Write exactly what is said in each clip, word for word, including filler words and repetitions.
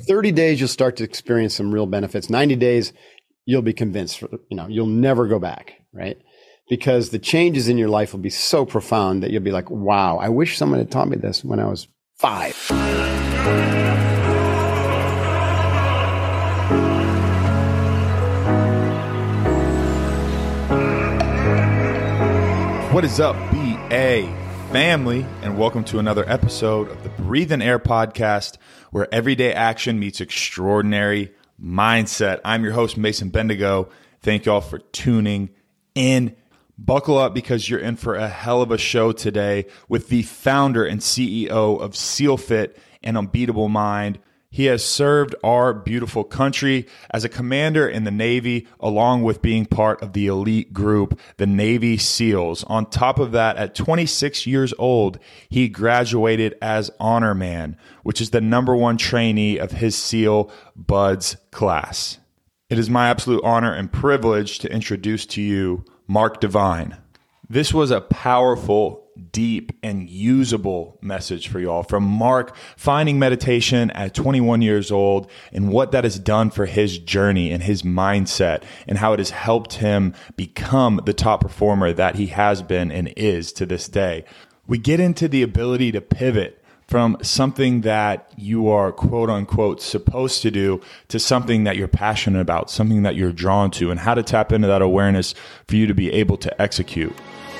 thirty days, you'll start to experience some real benefits. ninety days, you'll be convinced, you know, you'll never go back, right? Because the changes in your life will be so profound that you'll be like, wow, I wish someone had taught me this when I was five. What is up, B A family, and welcome to another episode of the Breathe in Air podcast, where everyday action meets extraordinary mindset. I'm your host, Mason Bendigo. Thank y'all for tuning in. Buckle up because you're in for a hell of a show today with the founder and C E O of SEALFIT and Unbeatable Mind. He has served our beautiful country as a commander in the Navy, along with being part of the elite group, the Navy SEALs. On top of that, at twenty-six years old, he graduated as Honor Man, which is the number one trainee of his SEAL Buds class. It is my absolute honor and privilege to introduce to you Mark Divine. This was a powerful, deep, and usable message for y'all from Mark finding meditation at twenty-one years old and what that has done for his journey and his mindset and how it has helped him become the top performer that he has been and is to this day. We get into the ability to pivot from something that you are quote unquote supposed to do to something that you're passionate about, something that you're drawn to, and how to tap into that awareness for you to be able to execute.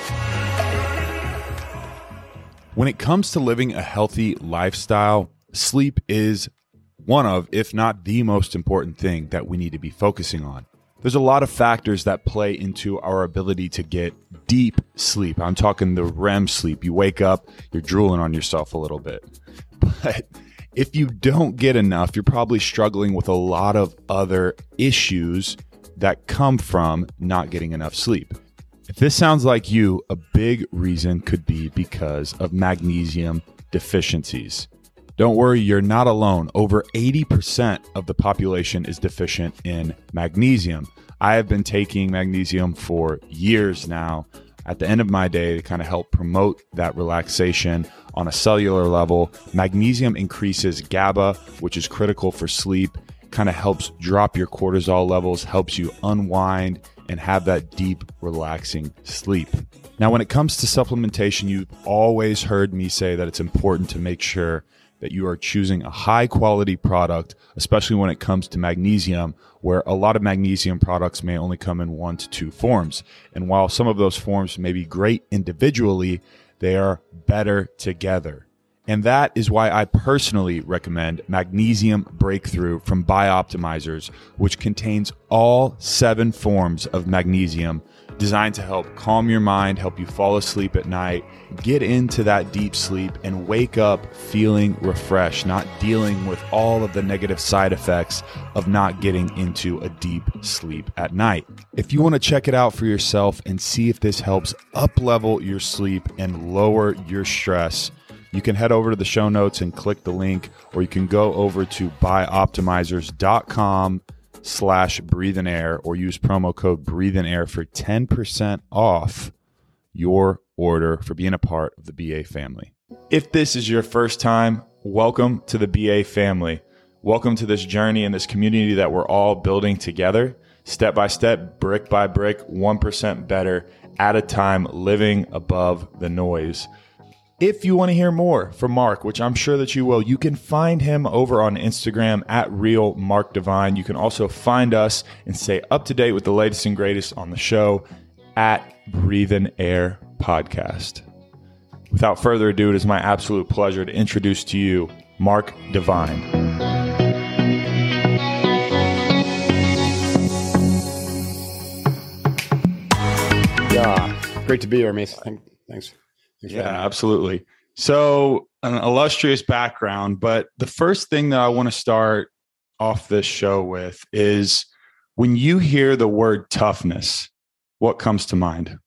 When it comes to living a healthy lifestyle, sleep is one of, if not the most important thing that we need to be focusing on. There's a lot of factors that play into our ability to get deep sleep. I'm talking the R E M sleep. You wake up, you're drooling on yourself a little bit. But if you don't get enough, you're probably struggling with a lot of other issues that come from not getting enough sleep. If this sounds like you, a big reason could be because of magnesium deficiencies. Don't worry, you're not alone. Over eighty percent of the population is deficient in magnesium. I have been taking magnesium for years now. At the end of my day, to kind of help promote that relaxation on a cellular level, magnesium increases GABA, which is critical for sleep, kind of helps drop your cortisol levels, helps you unwind and have that deep, relaxing sleep. Now, when it comes to supplementation, you've always heard me say that it's important to make sure that you are choosing a high quality product, especially when it comes to magnesium, where a lot of magnesium products may only come in one to two forms. And while some of those forms may be great individually, they are better together. And that is why I personally recommend Magnesium Breakthrough from Bioptimizers, which contains all seven forms of magnesium designed to help calm your mind, help you fall asleep at night, get into that deep sleep, and wake up feeling refreshed, not dealing with all of the negative side effects of not getting into a deep sleep at night. If you want to check it out for yourself and see if this helps up-level your sleep and lower your stress, you can head over to the show notes and click the link, or you can go over to bioptimizers.com slash breathe in air or use promo code breathe in air for ten percent off your order for being a part of the B A family. If this is your first time, welcome to the B A family. Welcome to this journey and this community that we're all building together, step by step, brick by brick, one percent better at a time, living above the noise. If you want to hear more from Mark, which I'm sure that you will, you can find him over on Instagram at Real Mark Divine. You can also find us and stay up to date with the latest and greatest on the show at Breathe in Air Podcast. Without further ado, it is my absolute pleasure to introduce to you Mark Divine. Yeah, great to be here, Mason. Thanks. Yeah, absolutely. So an illustrious background, but the first thing that I want to start off this show with is when you hear the word toughness, what comes to mind?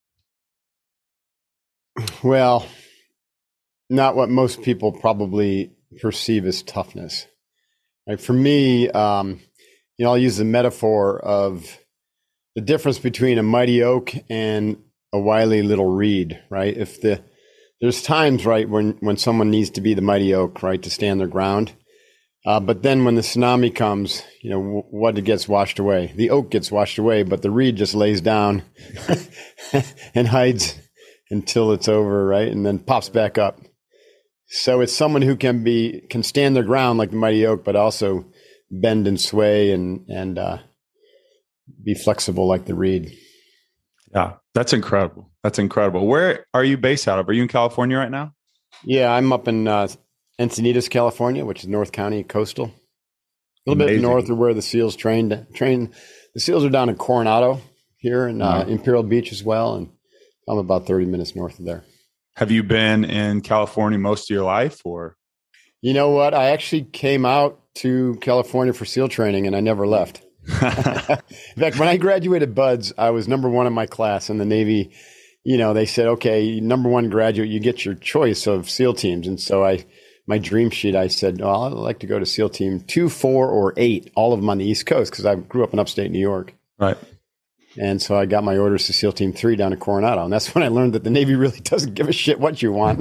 Well, not what most people probably perceive as toughness. Like for me, um, you know, I'll use the metaphor of the difference between a mighty oak and a wily little reed, right? If the There's times, right, when, when someone needs to be the mighty oak, right, to stand their ground. Uh, but then when the tsunami comes, you know, w- what gets washed away? The oak gets washed away, but the reed just lays down and hides until it's over, right? And then pops back up. So it's someone who can be can stand their ground like the mighty oak, but also bend and sway and and uh, be flexible like the reed. Yeah, that's incredible. That's incredible. Where are you based out of? Are you in California right now? Yeah, I'm up in uh, Encinitas, California, which is North County, coastal. A little Amazing. bit north of where the SEALs trained. Train the SEALs are down in Coronado here in uh, Wow. Imperial Beach as well, and I'm about thirty minutes north of there. Have you been in California most of your life, or? You know what? I actually came out to California for SEAL training, and I never left. In fact, when I graduated BUD/S, I was number one in my class in the Navy. You know, they said, okay, number one graduate, you get your choice of SEAL teams. And so I, my dream sheet, I said, oh, I'd like to go to SEAL team two, four, or eight, all of them on the East Coast, because I grew up in upstate New York. Right. And so I got my orders to SEAL team three down in Coronado. And that's when I learned that the Navy really doesn't give a shit what you want.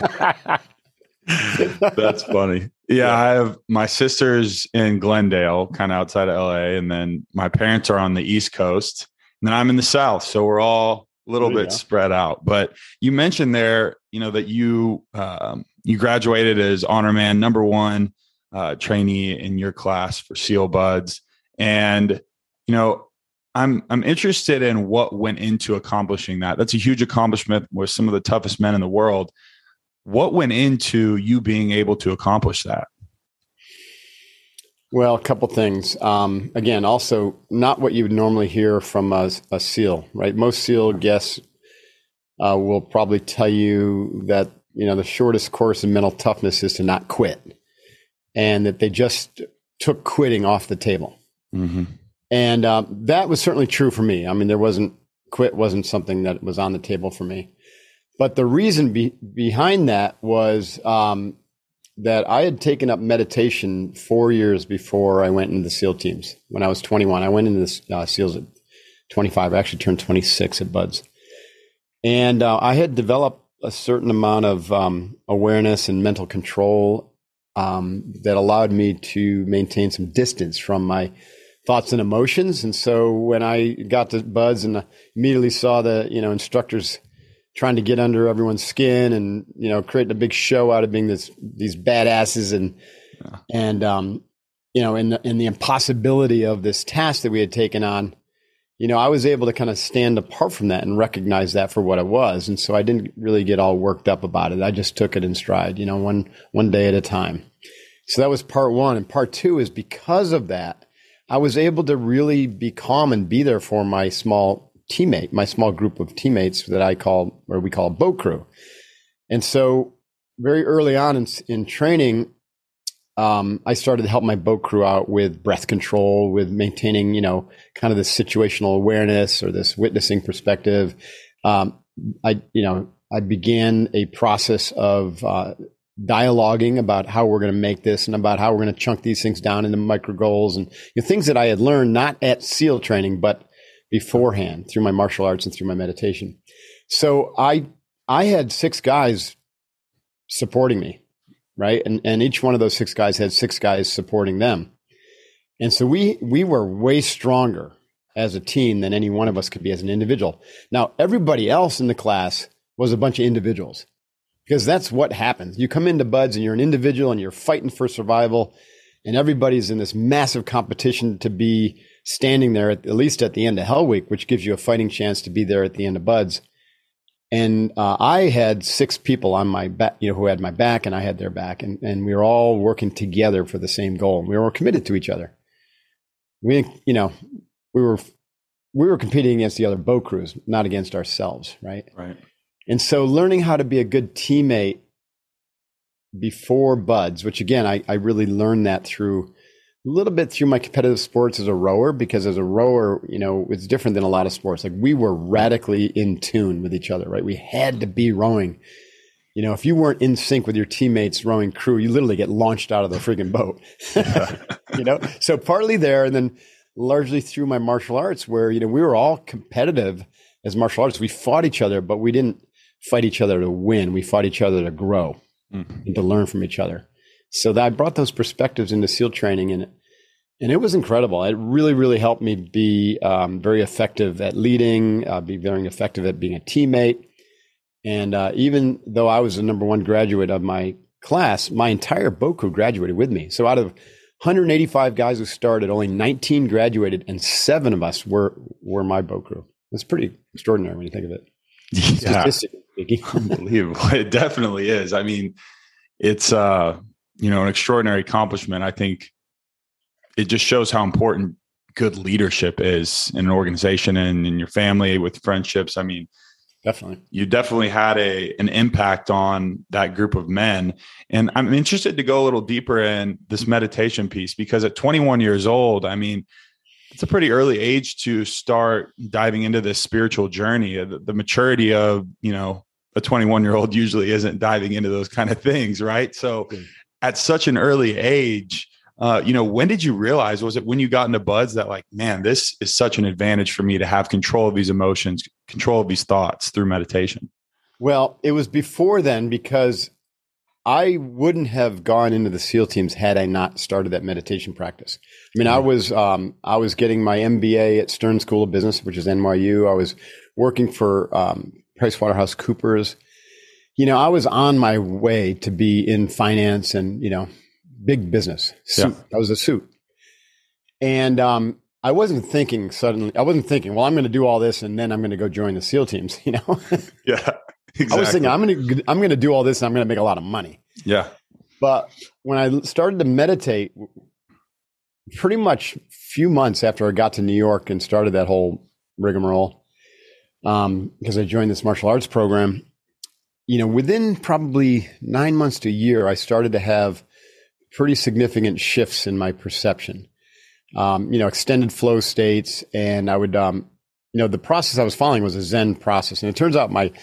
That's funny. Yeah, yeah, I have my sister's in Glendale, kind of outside of L A, and then my parents are on the East Coast, and then I'm in the South. So we're all a little bit go. spread out. But you mentioned there, you know, that you um, you graduated as honor man, number one uh, trainee in your class for SEAL BUD/S, and you know, I'm I'm interested in what went into accomplishing that. That's a huge accomplishment with some of the toughest men in the world. What went into you being able to accomplish that? Well, a couple things. Um, again, also not what you would normally hear from a, a SEAL, right? Most SEAL guests uh, will probably tell you that, you know, the shortest course in mental toughness is to not quit, and that they just took quitting off the table. Mm-hmm. And uh, that was certainly true for me. I mean, there wasn't quit wasn't something that was on the table for me. But the reason be, behind that was um, that I had taken up meditation four years before I went into the SEAL teams. When I was twenty-one, I went into the uh, SEALs at twenty-five. I actually turned twenty-six at BUD/S. And uh, I had developed a certain amount of um, awareness and mental control um, that allowed me to maintain some distance from my thoughts and emotions. And so when I got to BUD/S and immediately saw the, you know, instructors trying to get under everyone's skin and, you know, creating a big show out of being this, these badasses and, yeah. and, um, you know, and the, and the impossibility of this task that we had taken on, you know, I was able to kind of stand apart from that and recognize that for what it was. And so I didn't really get all worked up about it. I just took it in stride, you know, one, one day at a time. So that was part one. And part two is because of that, I was able to really be calm and be there for my small teammate, my small group of teammates that I call, or we call a boat crew. And so very early on in, in training, um, I started to help my boat crew out with breath control, with maintaining, you know, kind of this situational awareness or this witnessing perspective. Um, I, you know, I began a process of uh, dialoguing about how we're going to make this and about how we're going to chunk these things down into micro goals and you know, things that I had learned not at SEAL training, but beforehand through my martial arts and through my meditation. So I I had six guys supporting me, right? And and each one of those six guys had six guys supporting them. And so we we were way stronger as a team than any one of us could be as an individual. Now, everybody else in the class was a bunch of individuals because that's what happens. You come into BUD/S and you're an individual and you're fighting for survival and everybody's in this massive competition to be standing there at, at least at the end of Hell Week, which gives you a fighting chance to be there at the end of BUD/S. And uh, I had six people on my back, you know, who had my back and I had their back. And, and we were all working together for the same goal. We were committed to each other. We, you know, we were, we were competing against the other boat crews, not against ourselves. Right. Right. And so learning how to be a good teammate before BUD/S, which again, I, I really learned that through a little bit through my competitive sports as a rower, because as a rower, you know, it's different than a lot of sports. Like we were radically in tune with each other, right? We had to be rowing. You know, if you weren't in sync with your teammates rowing crew, you literally get launched out of the freaking boat, you know? So partly there, and then largely through my martial arts where, you know, we were all competitive as martial artists. We fought each other, but we didn't fight each other to win. We fought each other to grow mm-hmm. and to learn from each other. So that I brought those perspectives into SEAL training, and and it was incredible. It really, really helped me be um, very effective at leading, uh, be very effective at being a teammate. And uh, even though I was the number one graduate of my class, my entire boat crew graduated with me. So out of one hundred eighty-five guys who started, only nineteen graduated, and seven of us were were my boat crew. That's pretty extraordinary when you think of it. Yeah. Unbelievable. It definitely is. I mean, it's uh, you know, an extraordinary accomplishment. I think it just shows how important good leadership is in an organization and in your family, with friendships. I mean, definitely, you definitely had a an impact on that group of men. And I'm interested to go a little deeper in this meditation piece, because at twenty-one years old, I mean, it's a pretty early age to start diving into this spiritual journey. The, the maturity of, you know, a twenty-one year old usually isn't diving into those kind of things, right? So at such an early age, uh, you know, when did you realize, was it when you got into buds that like, man, this is such an advantage for me to have control of these emotions, control of these thoughts through meditation? Well, it was before then, because I wouldn't have gone into the SEAL teams had I not started that meditation practice. I mean, I was um, I was getting my M B A at Stern School of Business, which is N Y U. I was working for um, PricewaterhouseCoopers. You know, I was on my way to be in finance and, you know, big business. Suit. Yeah. I was a suit. And um, I wasn't thinking suddenly, I wasn't thinking, well, I'm going to do all this and then I'm going to go join the SEAL teams, you know? Yeah. Exactly. I was thinking, I'm going to I'm going to do all this and I'm going to make a lot of money. Yeah. But when I started to meditate, pretty much a few months after I got to New York and started that whole rigmarole, um, because I joined this martial arts program, you know, within probably nine months to a year, I started to have pretty significant shifts in my perception. Um, you know, extended flow states, and I would, um, you know, the process I was following was a Zen process, and it turns out my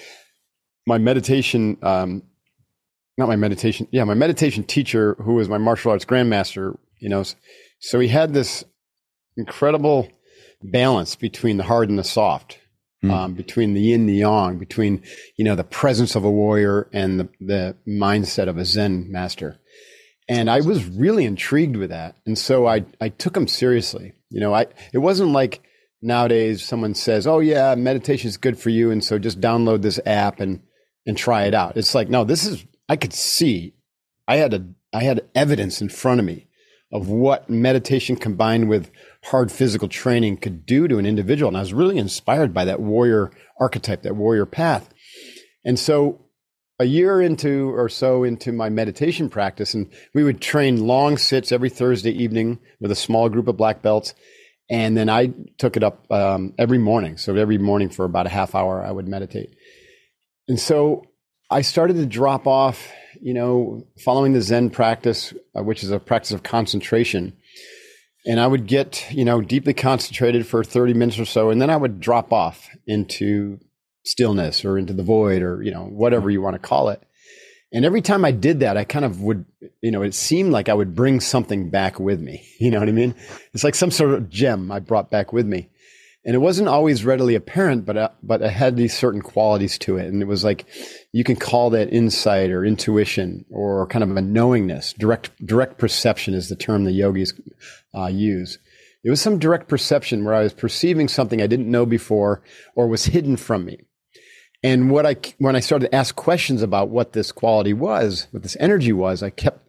My meditation, um, not my meditation, yeah, my meditation teacher, who was my martial arts grandmaster, you know, so he had this incredible balance between the hard and the soft, mm. um, between the yin and the yang, between, you know, the presence of a warrior and the, the mindset of a Zen master. And I was really intrigued with that. And so I, I took him seriously. You know, I, it wasn't like nowadays someone says, oh yeah, meditation is good for you, and so just download this app and, and try it out. It's like, no, this is, I could see, I had a, I had evidence in front of me of what meditation combined with hard physical training could do to an individual. And I was really inspired by that warrior archetype, that warrior path. And so a year into or so into my meditation practice, and we would train long sits every Thursday evening with a small group of black belts. And then I took it up um, every morning. So every morning for about a half hour, I would meditate. And so I started to drop off, you know, following the Zen practice, uh, which is a practice of concentration. And I would get, you know, deeply concentrated for thirty minutes or so. And then I would drop off into stillness or into the void, or, you know, whatever you want to call it. And every time I did that, I kind of would, you know, it seemed like I would bring something back with me. You know what I mean? It's like some sort of gem I brought back with me. And it wasn't always readily apparent, but, uh, but it had these certain qualities to it. And it was like, you can call that insight or intuition or kind of a knowingness. Direct, direct perception is the term the yogis uh, use. It was some direct perception where I was perceiving something I didn't know before or was hidden from me. And what I, when I started to ask questions about what this quality was, what this energy was, I kept,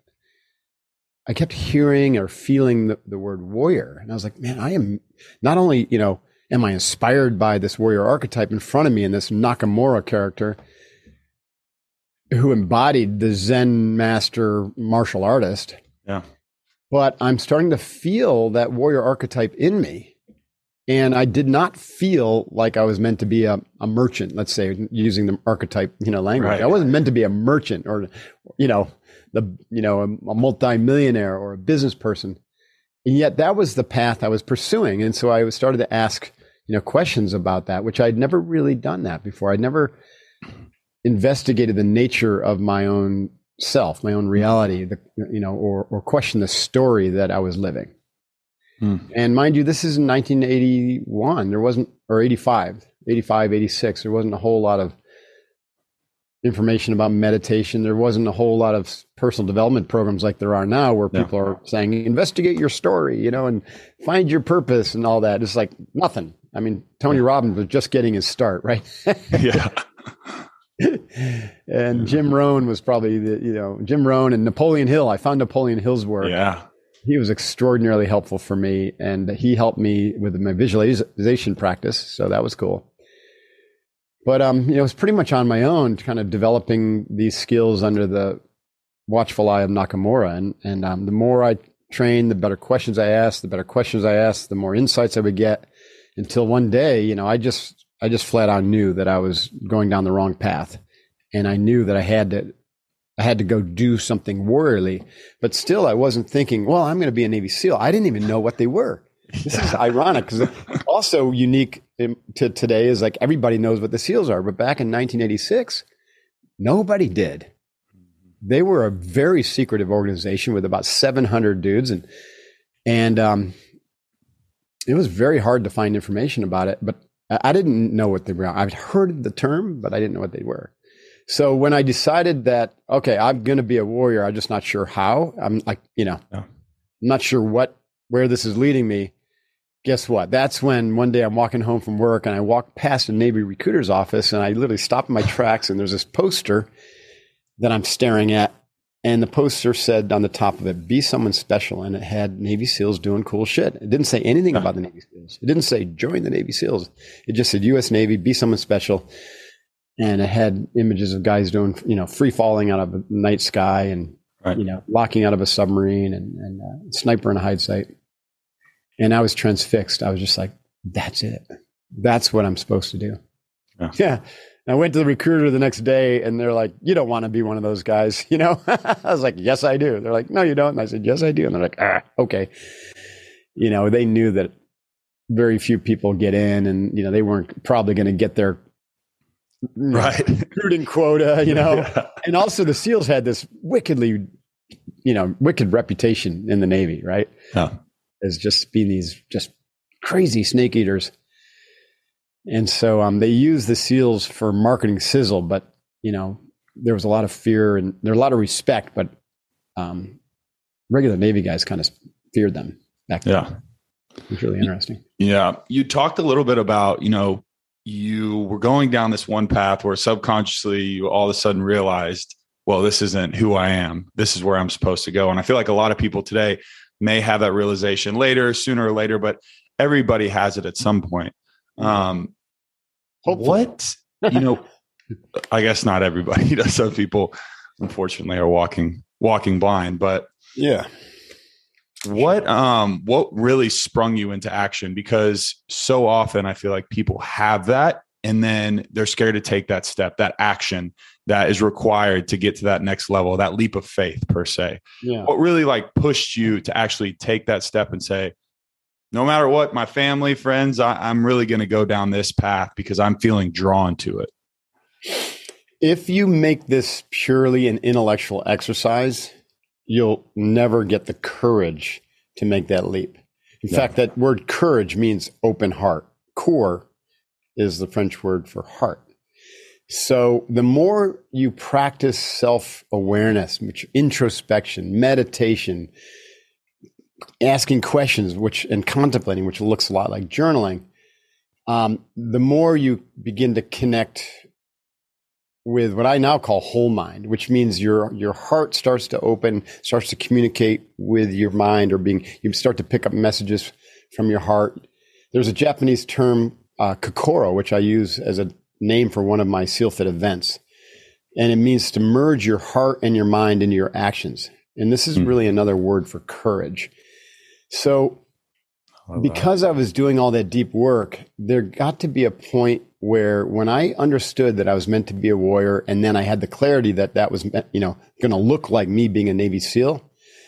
I kept hearing or feeling the, the word warrior. And I was like, man, I am not only, you know, am I inspired by this warrior archetype in front of me and this Nakamura character who embodied the Zen master martial artist. Yeah. But I'm starting to feel that warrior archetype in me. And I did not feel like I was meant to be a, a merchant, let's say, using the archetype, you know, language. Right. I wasn't meant to be a merchant or, you know, the, you know, a, a multimillionaire or a business person. And yet that was the path I was pursuing. And so I started to ask, you know, questions about that, which I'd never really done that before. I'd never investigated the nature of my own self, my own reality, the, you know, or, or questioned the story that I was living. Hmm. And mind you, this is in nineteen eighty-one. There wasn't, or eighty-five, eighty-five, eighty-six. There wasn't a whole lot of information about meditation. There wasn't a whole lot of personal development programs like there are now, where people yeah. are saying, investigate your story, you know, and find your purpose and all that. It's like nothing. I mean, Tony Robbins was just getting his start, right? Yeah. And Jim Rohn was probably the, you know, Jim Rohn and Napoleon Hill. I found Napoleon Hill's work. Yeah. He was extraordinarily helpful for me, and he helped me with my visualization practice. So that was cool. But, um, you know, it was pretty much on my own, kind of developing these skills under the watchful eye of Nakamura. And, and um, the more I trained, the better questions I asked, the better questions I asked, the more insights I would get, until one day, you know, I just, I just flat out knew that I was going down the wrong path. And I knew that I had to, I had to go do something warriorly, but still I wasn't thinking, well, I'm going to be a Navy SEAL. I didn't even know what they were. This is ironic, because also unique to today is like everybody knows what the SEALs are. But back in nineteen eighty-six, nobody did. They were a very secretive organization with about seven hundred dudes. And, and, um, it was very hard to find information about it, but I didn't know what they were. I'd heard the term, but I didn't know what they were. So when I decided that, okay, I'm going to be a warrior, I'm just not sure how. I'm like, you know, no. I'm not sure what, where this is leading me. Guess what? That's when one day I'm walking home from work and I walk past a Navy recruiter's office, and I literally stop in my tracks, and there's this poster that I'm staring at. And the poster said on the top of it, be someone special. And it had Navy SEALs doing cool shit. It didn't say anything about the Navy SEALs. It didn't say join the Navy SEALs. It just said U S Navy, be someone special. And it had images of guys doing, you know, free falling out of a night sky, and, right. you know, locking out of a submarine, and, and uh, sniper in a hide site. And I was transfixed. I was just like, that's it. That's what I'm supposed to do. Yeah. yeah. And I went to the recruiter the next day, and they're like, you don't want to be one of those guys, you know? I was like, yes, I do. They're like, no, you don't. And I said, yes, I do. And they're like, ah, okay. You know, they knew that very few people get in, and, you know, they weren't probably going to get their right recruiting quota, you know. Yeah. And also the SEALs had this wickedly, you know, wicked reputation in the Navy, right? Yeah. As just being these just crazy snake eaters. And so um, they used the SEALs for marketing sizzle, but, you know, there was a lot of fear and there was a lot of respect, but um, regular Navy guys kind of feared them back then. Yeah. It was really interesting. Yeah. You talked a little bit about, you know, you were going down this one path where subconsciously you all of a sudden realized, well, this isn't who I am. This is where I'm supposed to go. And I feel like a lot of people today may have that realization later, sooner or later, but everybody has it at some point. Um, what, you know, I guess not everybody does. Some people, unfortunately, are walking, walking blind, but yeah. What, um, what really sprung you into action? Because so often I feel like people have that, and then they're scared to take that step, that action that is required to get to that next level, that leap of faith per se. Yeah. What really like pushed you to actually take that step and say, no matter what, my family, friends, I, I'm really going to go down this path because I'm feeling drawn to it? If you make this purely an intellectual exercise, you'll never get the courage to make that leap. In no. fact, that word courage means open heart. Coeur is the French word for heart. So the more you practice self-awareness, which introspection, meditation, asking questions, which and contemplating, which looks a lot like journaling, um, the more you begin to connect with what I now call whole mind, which means your your heart starts to open, starts to communicate with your mind, or being you start to pick up messages from your heart. There's a Japanese term, uh, kokoro, which I use as a name for one of my SEALFIT events, and it means to merge your heart and your mind into your actions. And this is mm. really another word for courage. So, because I was doing all that deep work, there got to be a point where when I understood that I was meant to be a warrior, and then I had the clarity that that was, you know, going to look like me being a Navy SEAL,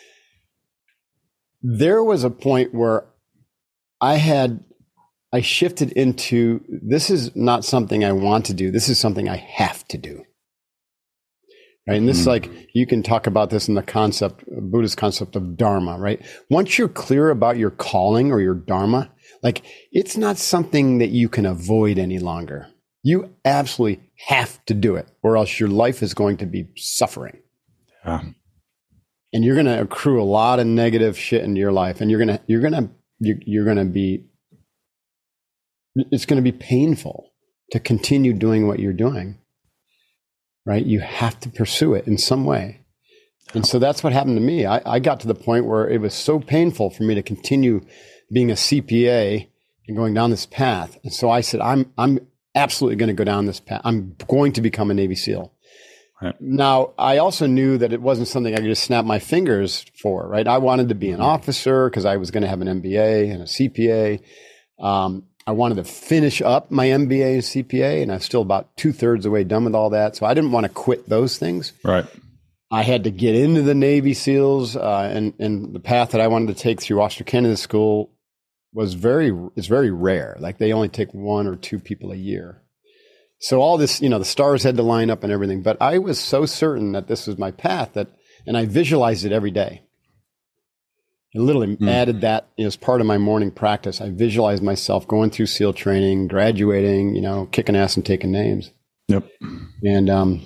there was a point where I had, I shifted into, this is not something I want to do. This is something I have to do. Right? And this is like, you can talk about this in the concept, Buddhist concept of dharma, right? Once you're clear about your calling or your dharma, like it's not something that you can avoid any longer. You absolutely have to do it, or else your life is going to be suffering. Yeah. And you're going to accrue a lot of negative shit into your life, and you're going to you're going to you're, you're going to be it's going to be painful to continue doing what you're doing. Right? You have to pursue it in some way. And so that's what happened to me. I, I got to the point where it was so painful for me to continue being a C P A and going down this path. And so I said, I'm I'm absolutely going to go down this path. I'm going to become a Navy SEAL. Right. Now, I also knew that it wasn't something I could just snap my fingers for, right? I wanted to be an officer because I was going to have an M B A and a C P A. Um, I wanted to finish up my M B A and C P A, and I'm still about two thirds of the way done with all that. So I didn't want to quit those things. Right. I had to get into the Navy SEALs, uh, and, and the path that I wanted to take through Officer Candidate School was very, it's very rare. Like they only take one or two people a year. So all this, you know, the stars had to line up and everything, but I was so certain that this was my path that, and I visualized it every day. I literally mm. added that as part of my morning practice. I visualized myself going through SEAL training, graduating, you know, kicking ass and taking names. Yep. And, um,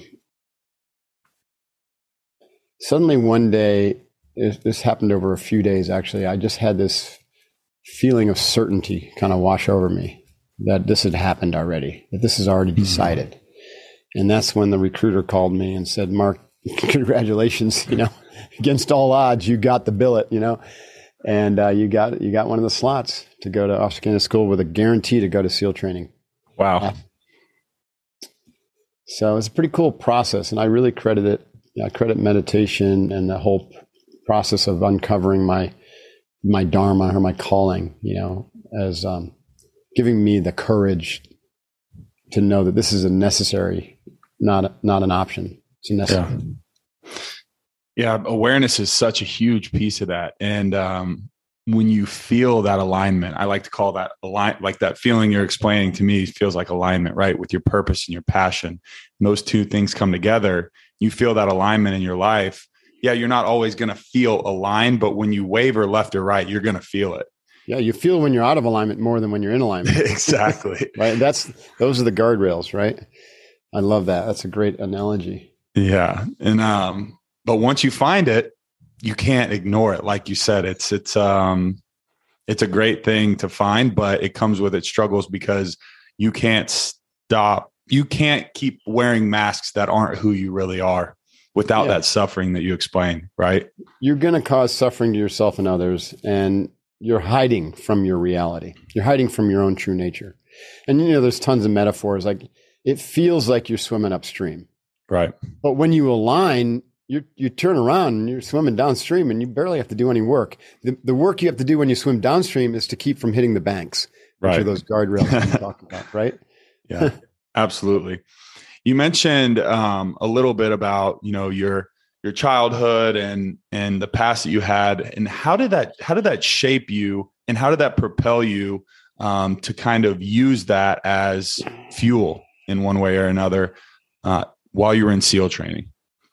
suddenly one day, this happened over a few days, actually, I just had this feeling of certainty kind of wash over me that this had happened already, that this is already decided. Mm-hmm. And that's when the recruiter called me and said, Mark, congratulations, you know, against all odds, you got the billet, you know, and uh, you got you got one of the slots to go to Officer Candidate School with a guarantee to go to SEAL training. Wow. Uh, so it's a pretty cool process, and I really credit it. I credit meditation and the whole process of uncovering my my dharma or my calling, you know, as um, giving me the courage to know that this is a necessary, not a, not an option. It's a necessary. Yeah. Yeah, awareness is such a huge piece of that, and um, when you feel that alignment, I like to call that align, like that feeling you're explaining to me feels like alignment, right, with your purpose and your passion. And those two things come together. You feel that alignment in your life. Yeah, you're not always going to feel aligned, but when you waver left or right, you're going to feel it. Yeah, you feel when you're out of alignment more than when you're in alignment. Exactly. Right. That's those are the guardrails, right? I love that. That's a great analogy. Yeah, and um, but once you find it, you can't ignore it. Like you said, it's it's um, it's a great thing to find, but it comes with its struggles because you can't stop. You can't keep wearing masks that aren't who you really are without yeah. that suffering that you explain, right? You're going to cause suffering to yourself and others, and you're hiding from your reality. You're hiding from your own true nature. And, you know, there's tons of metaphors. Like, it feels like you're swimming upstream. Right. But when you align, you you turn around and you're swimming downstream and you barely have to do any work. The, the work you have to do when you swim downstream is to keep from hitting the banks, which right. are those guardrails that you talk about, right? Yeah. Absolutely. You mentioned um, a little bit about, you know, your your childhood and and the past that you had, and how did that how did that shape you, and how did that propel you um, to kind of use that as fuel in one way or another uh, while you were in SEAL training?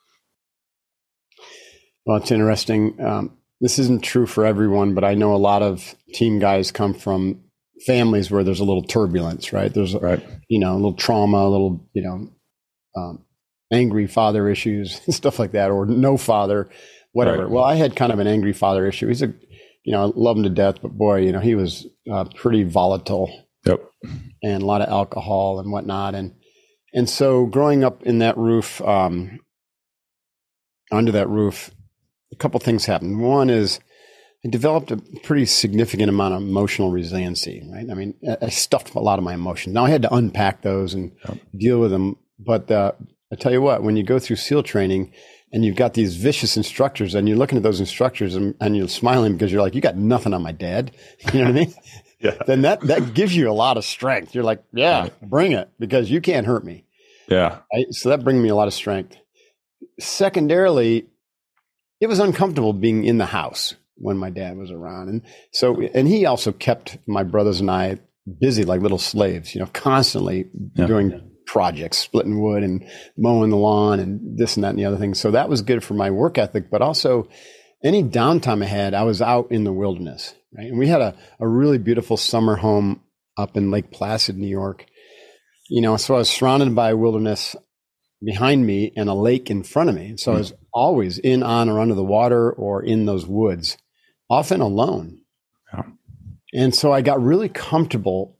Well, it's interesting. Um, this isn't true for everyone, but I know a lot of team guys come from families where there's a little turbulence, right? There's, right. you know, a little trauma, a little, you know, um, angry father issues, stuff like that, or no father, whatever. Right. Well, I had kind of an angry father issue. He's a, you know, I love him to death, but boy, you know, he was uh, pretty volatile. Yep. And a lot of alcohol and whatnot. And, and so growing up in that roof, um, under that roof, a couple things happened. One is, I developed a pretty significant amount of emotional resiliency, right? I mean, I stuffed a lot of my emotions. Now I had to unpack those and yep. deal with them. But uh, I tell you what, when you go through SEAL training and you've got these vicious instructors and you're looking at those instructors and, and you're smiling because you're like, you got nothing on my dad. You know what I mean? Yeah. Then that, that gives you a lot of strength. You're like, yeah, right. bring it, because you can't hurt me. Yeah. Right? So that brings me a lot of strength. Secondarily, it was uncomfortable being in the house when my dad was around. And so, and he also kept my brothers and I busy like little slaves, you know, constantly yeah. doing projects, splitting wood and mowing the lawn and this and that and the other thing. So that was good for my work ethic, but also any downtime I had, I was out in the wilderness, right? And we had a, a really beautiful summer home up in Lake Placid, New York. you know, so I was surrounded by wilderness behind me and a lake in front of me. And so mm. I was always in, on, or under the water or in those woods, often alone. Yeah. And so I got really comfortable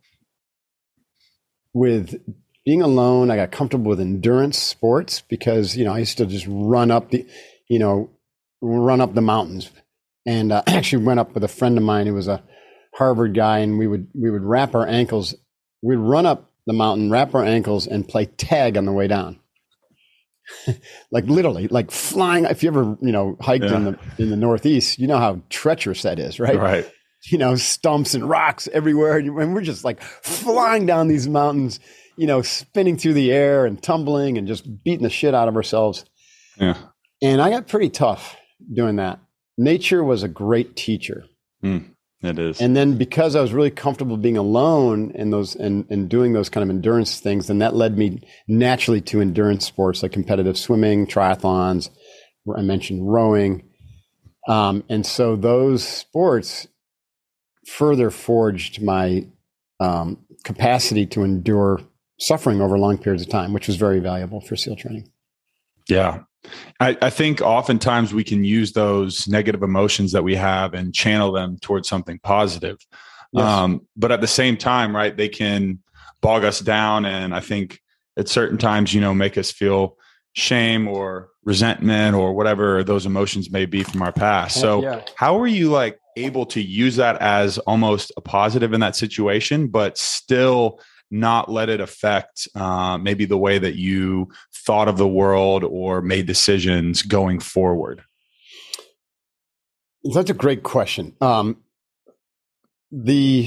with being alone. I got comfortable with endurance sports because, you know, I used to just run up the, you know, run up the mountains. And uh, I actually went up with a friend of mine who was a Harvard guy, and we would, we would wrap our ankles. We'd run up the mountain, wrap our ankles, and play tag on the way down. Like literally, like flying. If you ever, you know, hiked yeah. in the in the Northeast, you know how treacherous that is, right? Right. You know, stumps and rocks everywhere, and we're just like flying down these mountains, you know, spinning through the air and tumbling and just beating the shit out of ourselves. Yeah. And I got pretty tough doing that. Nature was a great teacher. Mm. It is. And then because I was really comfortable being alone and those and, and doing those kind of endurance things, then that led me naturally to endurance sports like competitive swimming, triathlons. I mentioned rowing. Um, and so those sports further forged my um, capacity to endure suffering over long periods of time, which was very valuable for SEAL training. Yeah. I, I think oftentimes we can use those negative emotions that we have and channel them towards something positive. Yes. Um, but at the same time, right, they can bog us down. And I think at certain times, you know, make us feel shame or resentment or whatever those emotions may be from our past. So yeah. How are you like able to use that as almost a positive in that situation, but still not let it affect uh, maybe the way that you thought of the world or made decisions going forward? That's a great question. Um, the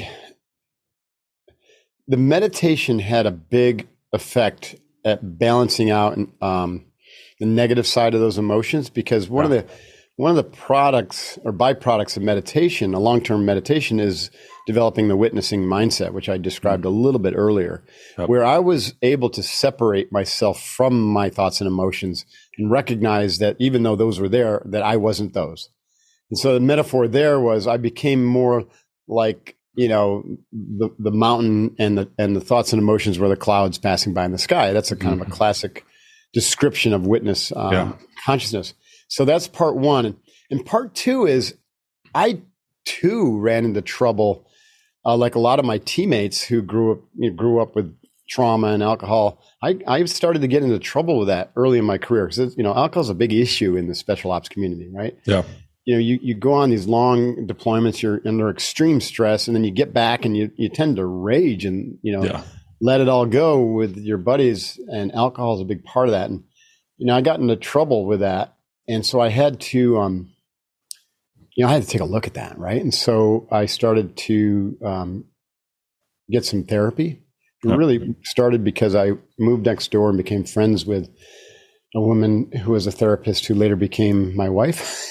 the meditation had a big effect at balancing out um, the negative side of those emotions, because one yeah. of the one of the products or byproducts of meditation, a long-term meditation, is developing the witnessing mindset, which I described mm-hmm. a little bit earlier, yep. where I was able to separate myself from my thoughts and emotions and recognize that even though those were there, that I wasn't those. And so the metaphor there was I became more like, you know, the, the mountain and the, and the thoughts and emotions were the clouds passing by in the sky. That's a kind mm-hmm. of a classic description of witness um, yeah. consciousness. So that's part one. And part two is I too ran into trouble. Uh, like a lot of my teammates who grew up, you know, grew up with trauma and alcohol, I, I started to get into trouble with that early in my career because, you know, alcohol is a big issue in the special ops community, right? Yeah. You know, you, you go on these long deployments, you're under extreme stress, and then you get back and you, you tend to rage and, you know, yeah. let it all go with your buddies, and alcohol is a big part of that. And, you know, I got into trouble with that. And so I had to, um, you know, I had to take a look at that, right? And so I started to um, get some therapy. It yep. really started because I moved next door and became friends with a woman who was a therapist who later became my wife.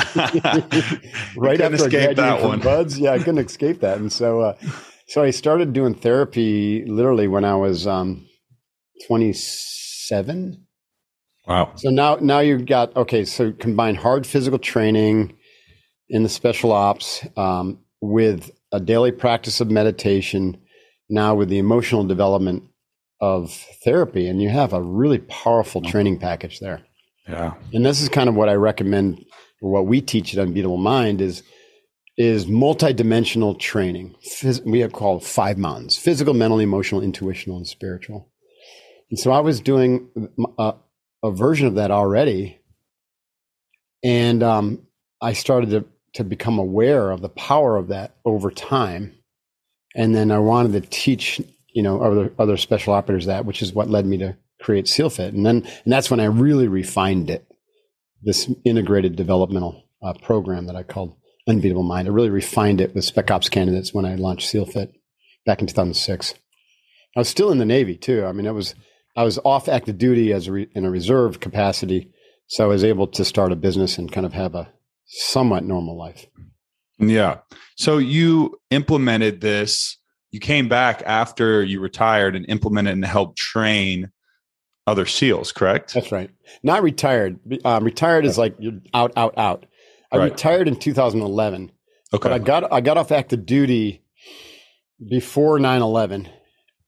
Right after I graduated that from one. Buds. Yeah, I couldn't escape that. And so, uh, so I started doing therapy literally when I was um, twenty-seven. Wow. So now, now you've got, okay, so combine hard physical training in the special ops um, with a daily practice of meditation, now with the emotional development of therapy, and you have a really powerful training package there. Yeah. And this is kind of what I recommend, or what we teach at Unbeatable Mind is, is multidimensional training. Phys- we have called five mountains: physical, mental, emotional, intuitional, and spiritual. And so I was doing a, a version of that already. And um, I started to to become aware of the power of that over time. And then I wanted to teach, you know, other, other special operators that, which is what led me to create SEALFIT. And then, and that's when I really refined it, this integrated developmental uh, program that I called Unbeatable Mind. I really refined it with Spec Ops candidates when I launched SEALFIT back in two thousand six. I was still in the Navy too. I mean, it was, I was off active duty as a re, in a reserve capacity. So I was able to start a business and kind of have a somewhat normal life. Yeah. So you implemented this, you came back after you retired and implemented and helped train other SEALs, correct? That's right. Not retired. Um, retired is like you're out, out, out. I right. retired in two thousand eleven. Okay. But I got, I got off active duty before nine eleven.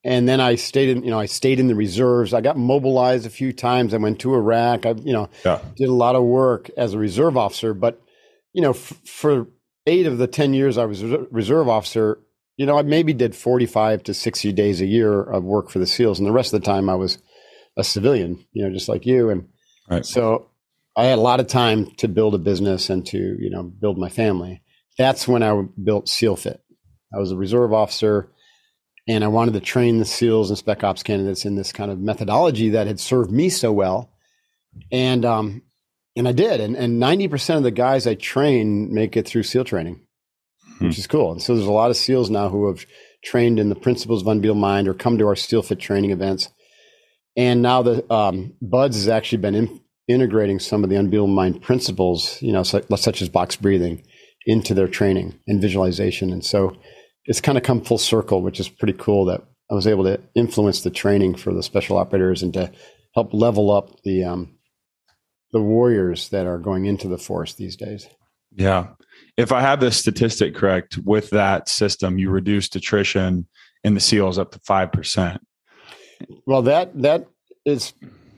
and then I stayed in, you know, I stayed in the reserves. I got mobilized a few times. I went to Iraq. I, you know, yeah. did a lot of work as a reserve officer. But, you know, f- for eight of the ten years I was a reserve officer, you know, I maybe did forty-five to sixty days a year of work for the SEALs. And the rest of the time I was a civilian, you know, just like you. And right. so I had a lot of time to build a business and to, you know, build my family. That's when I built SEALFIT. I was a reserve officer, and I wanted to train the SEALs and Spec Ops candidates in this kind of methodology that had served me so well. And um, and I did. And, and ninety percent of the guys I train make it through SEAL training, hmm. which is cool. And so there's a lot of SEALs now who have trained in the principles of unbeatable mind or come to our SEALFIT training events. And now the um, BUD/S has actually been in, integrating some of the unbeatable mind principles, you know, such, such as box breathing, into their training and visualization. And so it's kind of come full circle, which is pretty cool that I was able to influence the training for the special operators and to help level up the um, the warriors that are going into the force these days. Yeah. If I have this statistic correct, with that system, you reduced attrition in the SEALs up to five percent. Well, that that is,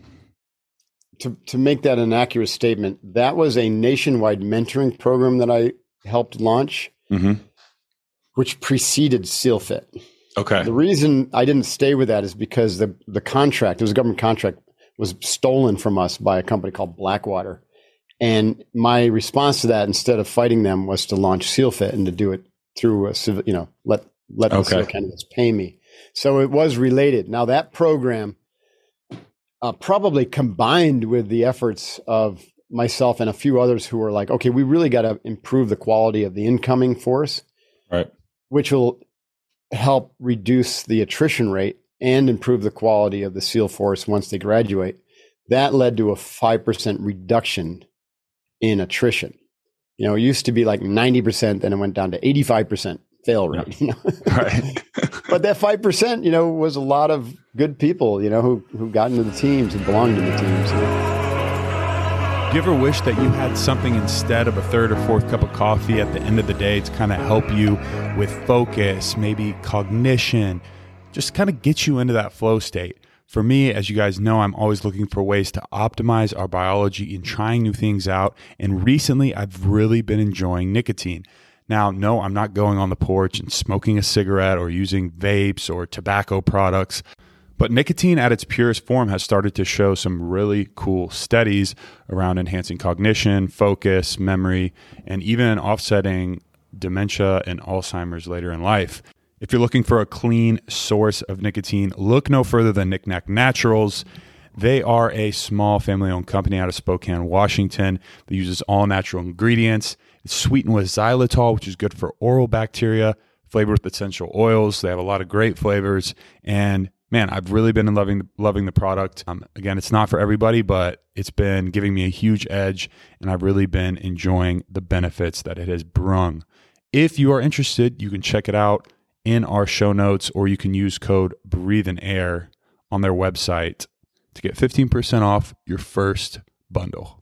to, to make that an accurate statement, that was a nationwide mentoring program that I helped launch, mm-hmm. which preceded SEALFIT. Okay. The reason I didn't stay with that is because the, the contract, it was a government contract, was stolen from us by a company called Blackwater. And my response to that, instead of fighting them, was to launch SEALFIT and to do it through a civil, you know, let, let the okay. SEAL candidates pay me. So it was related. Now that program uh, probably combined with the efforts of myself and a few others who were like, okay, we really got to improve the quality of the incoming force, right? Which will help reduce the attrition rate and improve the quality of the SEAL force once they graduate. That led to a five percent reduction in attrition. You know, it used to be like ninety percent, then it went down to eighty-five percent fail rate. Yeah. You know? Right. But that five percent, you know, was a lot of good people, you know, who, who got into the teams and belonged in the teams. You know? Do you ever wish that you had something instead of a third or fourth cup of coffee at the end of the day to kind of help you with focus, maybe cognition, just kind of get you into that flow state? For me, as you guys know, I'm always looking for ways to optimize our biology and trying new things out. And recently, I've really been enjoying nicotine. Now, no, I'm not going on the porch and smoking a cigarette or using vapes or tobacco products, but nicotine at its purest form has started to show some really cool studies around enhancing cognition, focus, memory, and even offsetting dementia and Alzheimer's later in life. If you're looking for a clean source of nicotine, look no further than Nick Nack Naturals. They are a small family-owned company out of Spokane, Washington that uses all-natural ingredients. It's sweetened with xylitol, which is good for oral bacteria, flavored with essential oils. They have a lot of great flavors. And man, I've really been loving, loving the product. Um, again, it's not for everybody, but it's been giving me a huge edge, and I've really been enjoying the benefits that it has brung. If you are interested, you can check it out in our show notes, or you can use code BREATHINAIR on their website to get fifteen percent off your first bundle.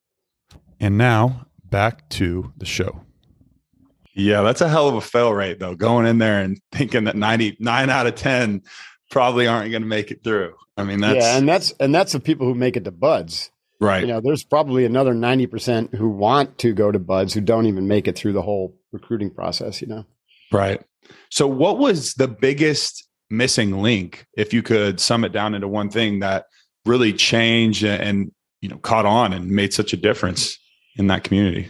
And now back to the show. Yeah, that's a hell of a fail rate, though, going in there and thinking that ninety-nine out of ten probably aren't going to make it through. I mean, that's yeah, and that's and that's the people who make it to BUD/S. Right. You know, there's probably another ninety percent who want to go to BUD/S who don't even make it through the whole recruiting process, you know. Right. So what was the biggest missing link, if you could sum it down into one thing that really changed and, you know, caught on and made such a difference in that community?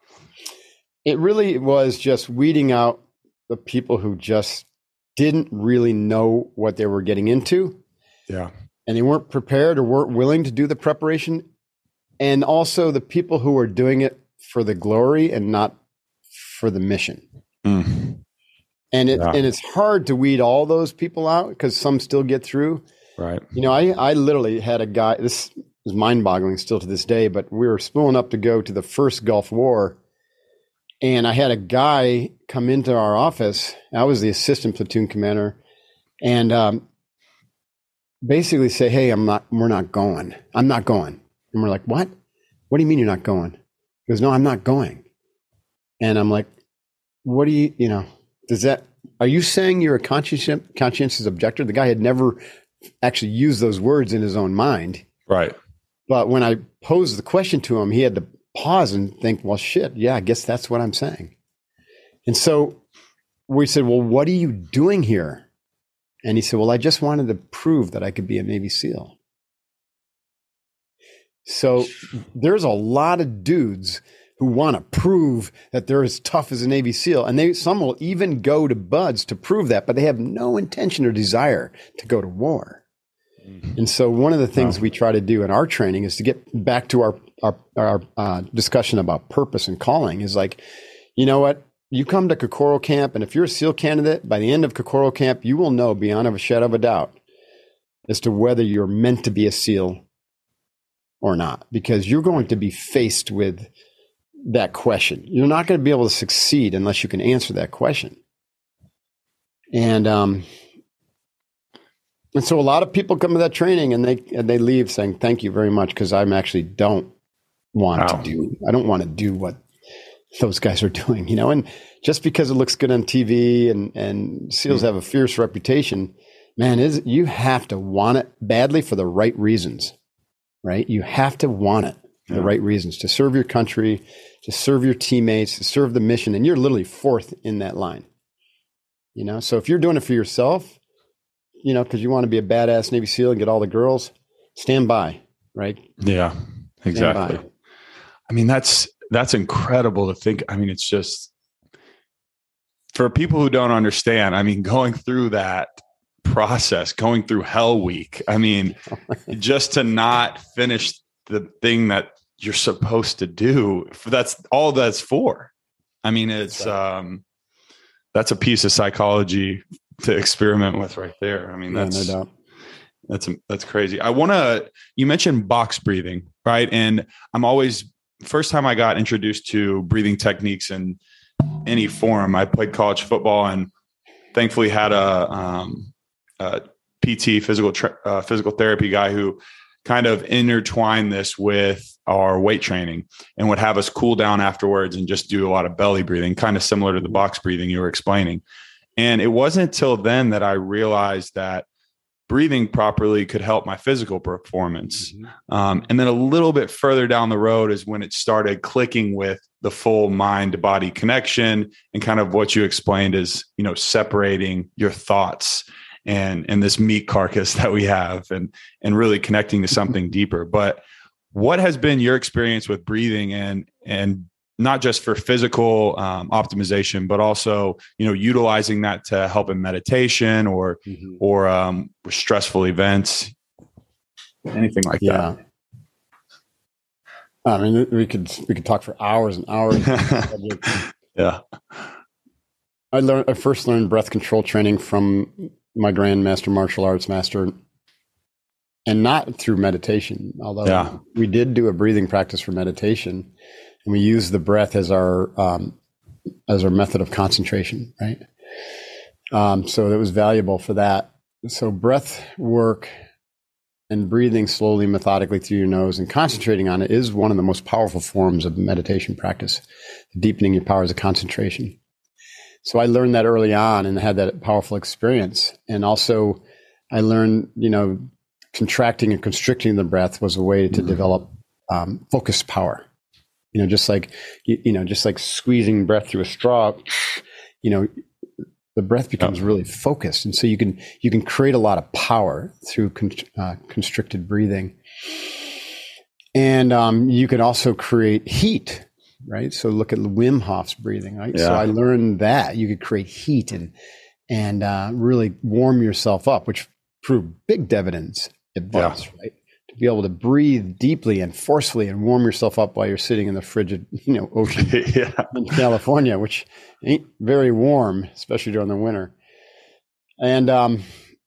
It really was just weeding out the people who just didn't really know what they were getting into. Yeah. And they weren't prepared or weren't willing to do the preparation. And also the people who were doing it for the glory and not for the mission. Mm. And it, yeah. and it's hard to weed all those people out because some still get through. Right. You know, I, I literally had a guy, this is mind boggling still to this day, but we were spooling up to go to the first Gulf War. And I had a guy come into our office. I was the assistant platoon commander, and um, basically say, "Hey, I'm not. We're not going. I'm not going." And we're like, "What? What do you mean you're not going?" He goes, "No, I'm not going." And I'm like, "What do you? You know? Does that are you saying you're a conscientious, conscientious objector? The guy had never actually used those words in his own mind. Right. But when I posed the question to him, he had to pause and think, well, shit, yeah, I guess that's what I'm saying. And so we said, well, what are you doing here? And he said, well, I just wanted to prove that I could be a Navy SEAL. So there's a lot of dudes who want to prove that they're as tough as a Navy SEAL. And they some will even go to BUD/S to prove that, but they have no intention or desire to go to war. Mm-hmm. And so one of the things wow. we try to do in our training is to get back to our, our, our uh, discussion about purpose and calling is like, you know what? You come to Kokoro Camp, and if you're a SEAL candidate, by the end of Kokoro Camp, you will know beyond a shadow of a doubt as to whether you're meant to be a SEAL or not, because you're going to be faced with that question. You're not going to be able to succeed unless you can answer that question. And um, and so a lot of people come to that training and they and they leave saying, "Thank you very much," because I'm actually don't want wow. to do. I don't want to do what those guys are doing, you know. And just because it looks good on T V and and SEALs mm-hmm. have a fierce reputation, man, is you have to want it badly for the right reasons, right? You have to want it for yeah. the right reasons to serve your country, to serve your teammates, to serve the mission, and you're literally fourth in that line, you know. So if you're doing it for yourself, you know, because you want to be a badass Navy SEAL and get all the girls, stand by, right? Yeah, exactly. I mean, that's that's incredible to think. I mean, it's just for people who don't understand. I mean, going through that process, going through Hell Week. I mean, just to not finish the thing that you're supposed to do. That's all that's for. I mean, it's um, that's a piece of psychology to experiment with right there. I mean, that's yeah, no doubt. That's that's crazy. I want to. You mentioned box breathing, right? And I'm always first time I got introduced to breathing techniques in any form. I played college football and thankfully had a, um, a P T physical tra- uh, physical therapy guy who kind of intertwined this with our weight training and would have us cool down afterwards and just do a lot of belly breathing, kind of similar to the box breathing you were explaining. And it wasn't until then that I realized that breathing properly could help my physical performance. Mm-hmm. Um, and then a little bit further down the road is when it started clicking with the full mind to body connection and kind of what you explained is, you know, separating your thoughts and, and this meat carcass that we have and, and really connecting to something deeper. But what has been your experience with breathing and, and not just for physical um, optimization, but also, you know, utilizing that to help in meditation or, mm-hmm. or um, stressful events, anything like yeah. that. I mean, we could, we could talk for hours and hours. yeah. I learned, I first learned breath control training from my grandmaster martial arts master, and not through meditation, although yeah. we did do a breathing practice for meditation. And we use the breath as our um, as our method of concentration, right? Um, so it was valuable for that. So breath work and breathing slowly, methodically through your nose and concentrating on it is one of the most powerful forms of meditation practice, deepening your powers of concentration. So I learned that early on and had that powerful experience. And also I learned, you know, contracting and constricting the breath was a way to mm-hmm. develop um, focused power. You know, just like, you, you know, just like squeezing breath through a straw, you know, the breath becomes really focused. And so you can, you can create a lot of power through con- uh, constricted breathing. And um, you can also create heat, right? So look at Wim Hof's breathing, right? Yeah. So I learned that you could create heat and, and uh, really warm yourself up, which proved big dividends at BUD/S, yeah. right? To be able to breathe deeply and forcefully and warm yourself up while you're sitting in the frigid, you know, ocean yeah. in California, which ain't very warm, especially during the winter. And um,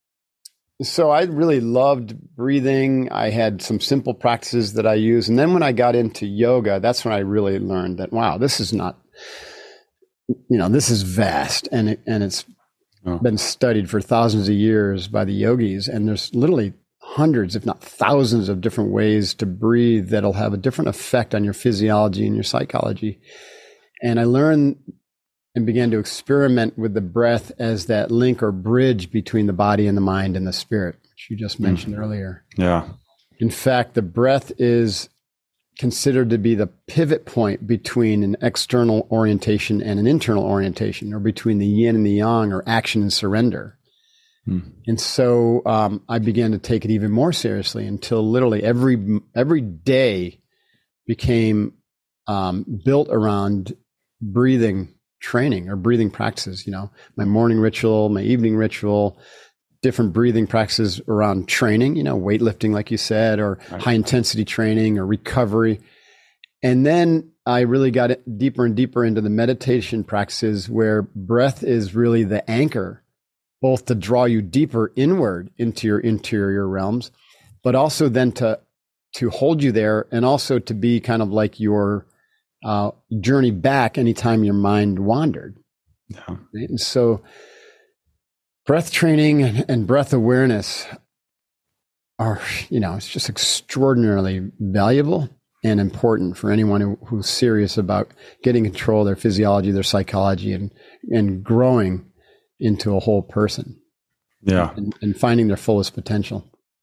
so I really loved breathing. I had some simple practices that I use. And then when I got into yoga, that's when I really learned that, wow, this is not, you know, this is vast. And it, and it's oh. been studied for thousands of years by the yogis. And there's literally hundreds, if not thousands of different ways to breathe that'll have a different effect on your physiology and your psychology. And I learned and began to experiment with the breath as that link or bridge between the body and the mind and the spirit, which you just mentioned mm. earlier. Yeah. In fact, the breath is considered to be the pivot point between an external orientation and an internal orientation, or between the yin and the yang, or action and surrender. Hmm. And so um, I began to take it even more seriously until literally every every day became um, built around breathing training or breathing practices. You know, my morning ritual, my evening ritual, different breathing practices around training, you know, weightlifting, like you said, or right. high intensity training or recovery. And then I really got it deeper and deeper into the meditation practices, where breath is really the anchor, both to draw you deeper inward into your interior realms, but also then to, to hold you there, and also to be kind of like your uh, journey back anytime your mind wandered. Yeah. Right? And so breath training and breath awareness are, you know, it's just extraordinarily valuable and important for anyone who, who's serious about getting control of their physiology, their psychology, and, and growing into a whole person. Yeah. And, and finding their fullest potential.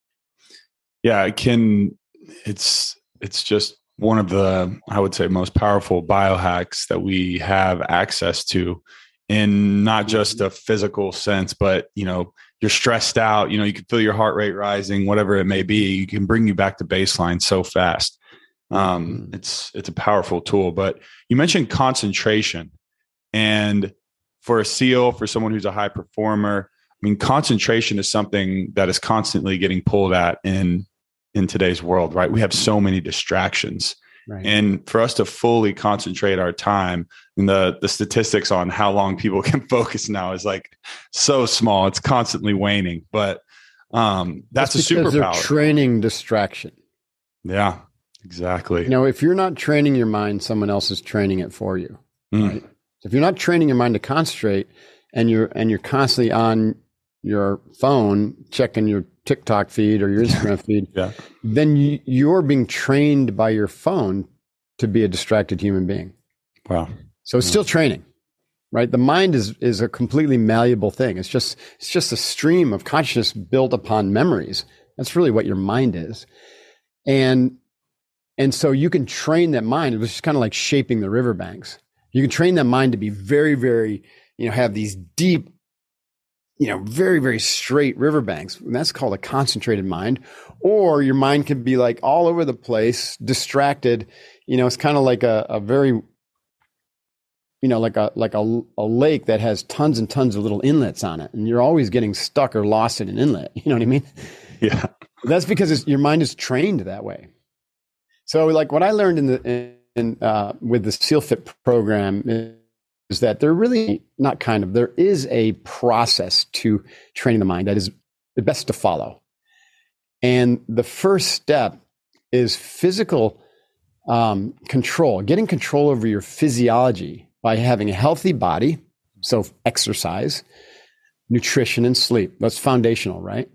Yeah, it can, it's, it's just one of the, I would say, most powerful biohacks that we have access to, in not just a physical sense, but, you know, you're stressed out, you know, you can feel your heart rate rising, whatever it may be, you can bring you back to baseline so fast. Um, it's, it's a powerful tool. But you mentioned concentration, and for a SEAL, for someone who's a high performer, I mean, concentration is something that is constantly getting pulled at in, in today's world, right? We have so many distractions. Right. And for us to fully concentrate our time, and the, the statistics on how long people can focus now is like so small. It's constantly waning, but um, that's, that's a superpower. They're training distraction. Yeah, exactly. You know, if you're not training your mind, someone else is training it for you. Mm. Right? If you're not training your mind to concentrate, and you're and you're constantly on your phone checking your TikTok feed or your Instagram feed, yeah. then you, you're being trained by your phone to be a distracted human being. Wow. So it's yeah. still training, right? The mind is is a completely malleable thing. It's just it's just a stream of consciousness built upon memories. That's really what your mind is. And and so you can train that mind. It was just kind of like shaping the riverbanks. You can train that mind to be very, very, you know, have these deep, you know, very, very straight riverbanks. And that's called a concentrated mind. Or your mind can be like all over the place, distracted. You know, it's kind of like a, a very, you know, like a like a, a lake that has tons and tons of little inlets on it. And you're always getting stuck or lost in an inlet. You know what I mean? Yeah. That's because it's, your mind is trained that way. So like what I learned in the in, in, uh, with the SEALFIT program is, is that there really not kind of, there is a process to training the mind that is the best to follow. And the first step is physical um, control, getting control over your physiology by having a healthy body. So exercise, nutrition, and sleep. That's foundational, right?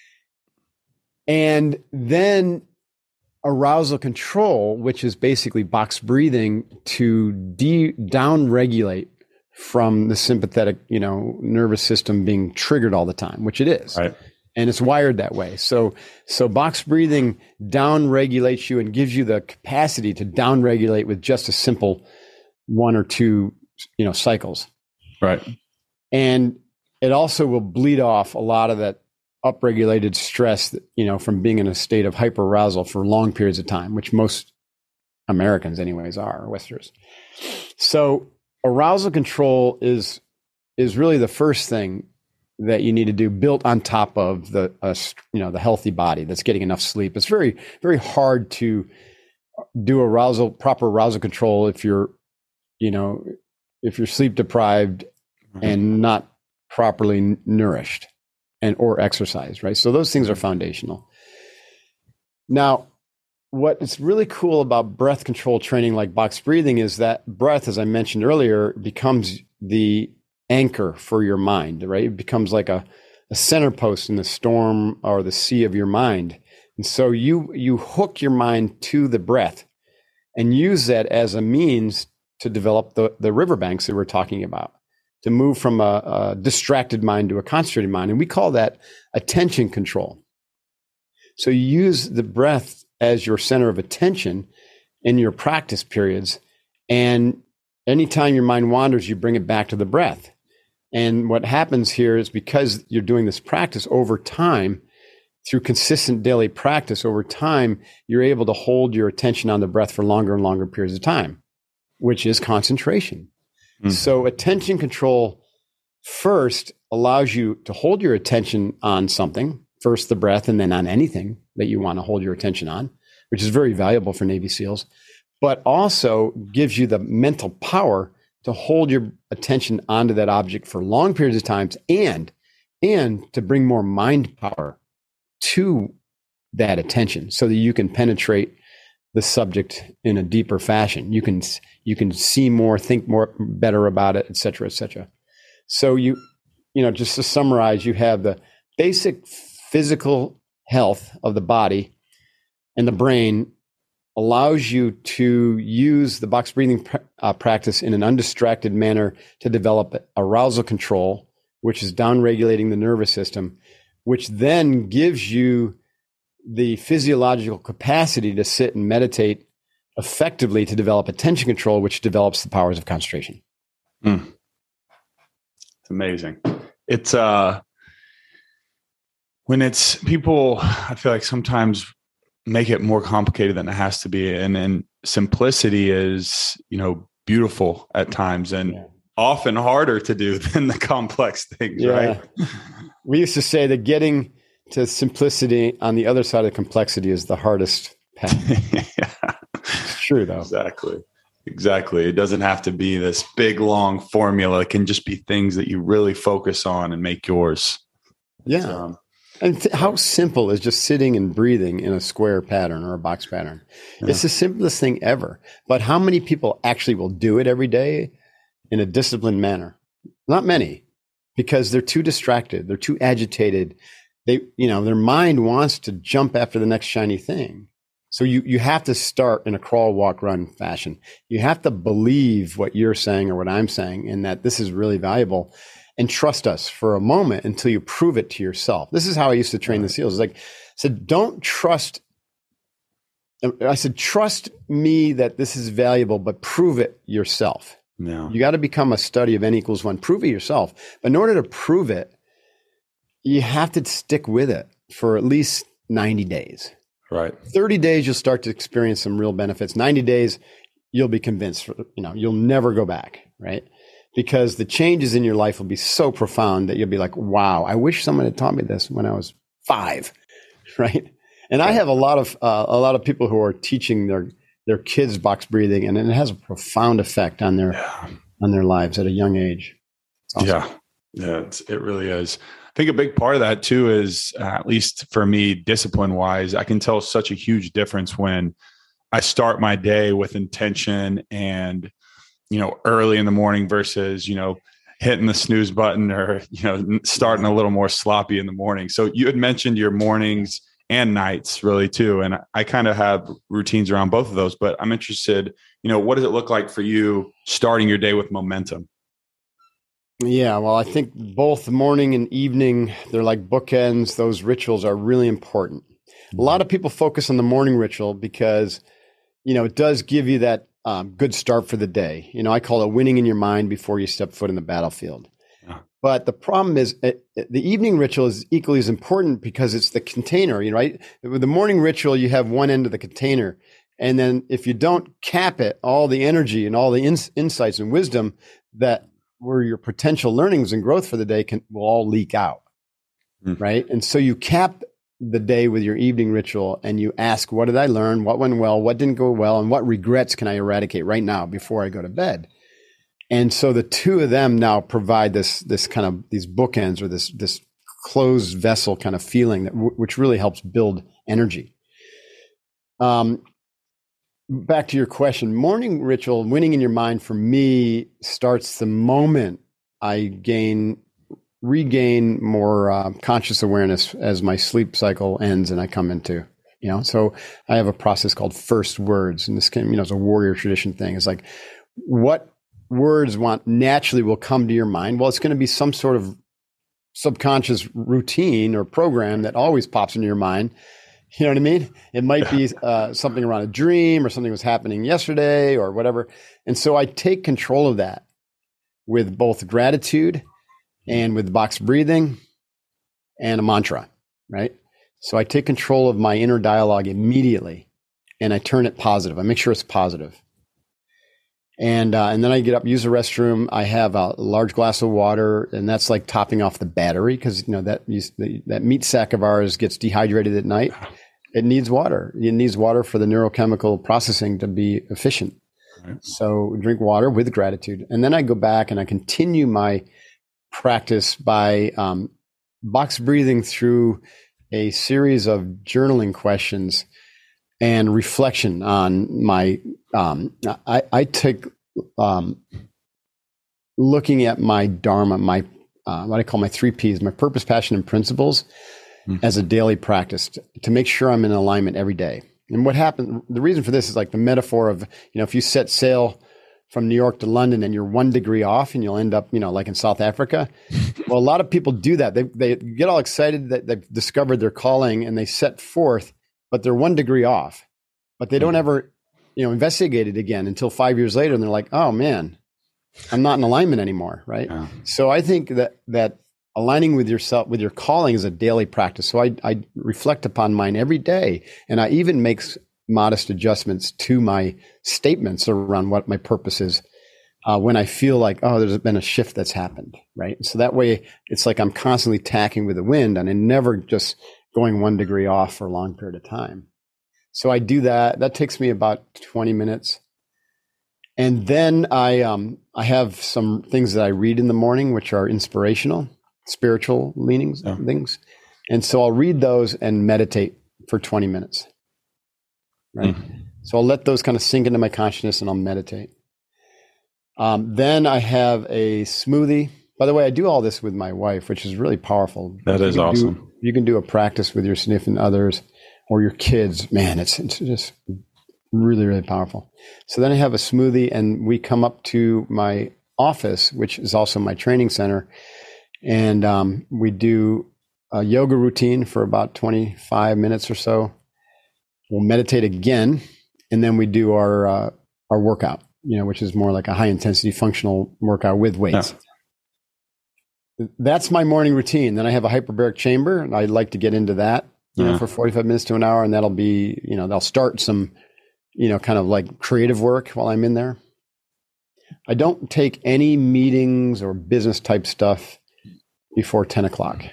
And then arousal control, which is basically box breathing to de- down regulate from the sympathetic, you know, nervous system being triggered all the time, which it is. Right. And it's wired that way. So, so box breathing down regulates you and gives you the capacity to down regulate with just a simple one or two, you know, cycles. Right. And it also will bleed off a lot of that upregulated stress that, you know, from being in a state of hyperarousal for long periods of time, which most Americans anyways are, Westerners. So arousal control is, is really the first thing that you need to do, built on top of the, uh, you know, the healthy body that's getting enough sleep. It's very, very hard to do arousal, proper arousal control if you're, you know, if you're sleep deprived mm-hmm. and not properly nourished and or exercise, right? So those things are foundational. Now, what is really cool about breath control training like box breathing is that breath, as I mentioned earlier, becomes the anchor for your mind, right? It becomes like a, a center post in the storm or the sea of your mind. And so you you hook your mind to the breath and use that as a means to develop the, the riverbanks that we're talking about, to move from a, a distracted mind to a concentrated mind. And we call that attention control. So you use the breath as your center of attention in your practice periods. And anytime your mind wanders, you bring it back to the breath. And what happens here is, because you're doing this practice over time, through consistent daily practice over time, you're able to hold your attention on the breath for longer and longer periods of time, which is concentration. Mm. So attention control first allows you to hold your attention on something, first the breath, and then on anything that you want to hold your attention on, which is very valuable for Navy SEALs, but also gives you the mental power to hold your attention onto that object for long periods of times, and, and to bring more mind power to that attention so that you can penetrate the subject in a deeper fashion. You can, you can see more, think more, better about it, et cetera, et cetera. So you, you know, just to summarize, you have the basic physical health of the body, and the brain allows you to use the box breathing pr- uh, practice in an undistracted manner to develop arousal control, which is downregulating the nervous system, which then gives you the physiological capacity to sit and meditate effectively to develop attention control, which develops the powers of concentration. Mm. It's amazing. It's uh, when it's people, I feel like sometimes make it more complicated than it has to be. And then simplicity is, you know, beautiful at times, and yeah. often harder to do than the complex things, yeah. right? We used to say that getting to simplicity on the other side of complexity is the hardest path. yeah. It's true, though. Exactly. Exactly. It doesn't have to be this big, long formula. It can just be things that you really focus on and make yours. Yeah. So, and th- how simple is just sitting and breathing in a square pattern or a box pattern? Yeah. It's the simplest thing ever. But how many people actually will do it every day in a disciplined manner? Not many, because they're too distracted. They're too agitated. They, you know, their mind wants to jump after the next shiny thing. So you, you have to start in a crawl, walk, run fashion. You have to believe what you're saying or what I'm saying, and that this is really valuable, and trust us for a moment until you prove it to yourself. This is how I used to train the SEALs. It's like, I said, don't trust. I said, trust me that this is valuable, but prove it yourself. No. You got to become a study of N equals one. Prove it yourself. But in order to prove it, you have to stick with it for at least ninety days. Right. thirty days, you'll start to experience some real benefits. ninety days, you'll be convinced, you know, you'll never go back, right? Because the changes in your life will be so profound that you'll be like, wow, I wish someone had taught me this when I was five, right? And I have a lot of, uh, a lot of people who are teaching their, their kids box breathing, and it has a profound effect on their, yeah. on their lives at a young age. Awesome. Yeah. Yeah, it's, it really is. I think a big part of that too is, uh, at least for me, discipline wise, I can tell such a huge difference when I start my day with intention and, you know, early in the morning versus, you know, hitting the snooze button or, you know, starting a little more sloppy in the morning. So you had mentioned your mornings and nights really too. And I kind of have routines around both of those, but I'm interested, you know, what does it look like for you starting your day with momentum? Yeah, well, I think both morning and evening, they're like bookends. Those rituals are really important. A lot of people focus on the morning ritual because, you know, it does give you that um, good start for the day. You know, I call it winning in your mind before you step foot in the battlefield. Yeah. But the problem is it, it, the evening ritual is equally as important because it's the container, you know, right? With the morning ritual, you have one end of the container. And then if you don't cap it, all the energy and all the ins- insights and wisdom that where your potential learnings and growth for the day can will all leak out, mm. right? And so you cap the day with your evening ritual and you ask, what did I learn? What went well? What didn't go well? And what regrets can I eradicate right now before I go to bed? And so the two of them now provide this, this kind of these bookends or this, this closed vessel kind of feeling that w- which really helps build energy. Um, Back to your question, morning ritual, winning in your mind for me starts the moment I gain, regain more uh, conscious awareness as my sleep cycle ends and I come into, you know, so I have a process called first words, and this can, you know, it's a warrior tradition thing. It's like what words want naturally will come to your mind? Well, it's going to be some sort of subconscious routine or program that always pops into your mind. You know what I mean? It might be uh, something around a dream or something was happening yesterday or whatever. And so I take control of that with both gratitude and with box breathing and a mantra, right? So I take control of my inner dialogue immediately and I turn it positive. I make sure it's positive. And uh, and then I get up, use the restroom. I have a large glass of water, and that's like topping off the battery because you know that that meat sack of ours gets dehydrated at night. It needs water. It needs water for the neurochemical processing to be efficient. Right. So drink water with gratitude, and then I go back and I continue my practice by um, box breathing through a series of journaling questions and reflection on my, um, I, I take um, looking at my Dharma, my, uh, what I call my three Ps, my purpose, passion, and principles mm. as a daily practice to, to make sure I'm in alignment every day. And what happened, the reason for this is like the metaphor of, you know, if you set sail from New York to London and you're one degree off and you'll end up, you know, like in South Africa. Well, a lot of people do that. They, they get all excited that they've discovered their calling and they set forth, but they're one degree off, but they don't ever, you know, investigate it again until five years later. And they're like, oh man, I'm not in alignment anymore. Right. Yeah. So I think that, that aligning with yourself, with your calling is a daily practice. So I, I reflect upon mine every day. And I even make modest adjustments to my statements around what my purpose is uh, when I feel like, oh, there's been a shift that's happened. Right. So that way it's like I'm constantly tacking with the wind and I'm never just going one degree off for a long period of time. So I do that. That takes me about twenty minutes. And then I, um, I have some things that I read in the morning, which are inspirational, spiritual leanings, yeah. things. And so I'll read those and meditate for twenty minutes. Right. Mm-hmm. So I'll let those kind of sink into my consciousness and I'll meditate. Um, then I have a smoothie. By the way, I do all this with my wife, which is really powerful. That is awesome. Do, you can do a practice with your significant others or your kids. Man, it's, it's just really, really powerful. So then I have a smoothie and we come up to my office, which is also my training center. And um, we do a yoga routine for about twenty-five minutes or so. We'll meditate again. And then we do our, uh, our workout, you know, which is more like a high intensity functional workout with weights. Yeah. That's my morning routine. Then I have a hyperbaric chamber and I like to get into that, you yeah. know, for forty-five minutes to an hour. And that'll be, you know, they'll start some, you know, kind of like creative work while I'm in there. I don't take any meetings or business type stuff before ten o'clock.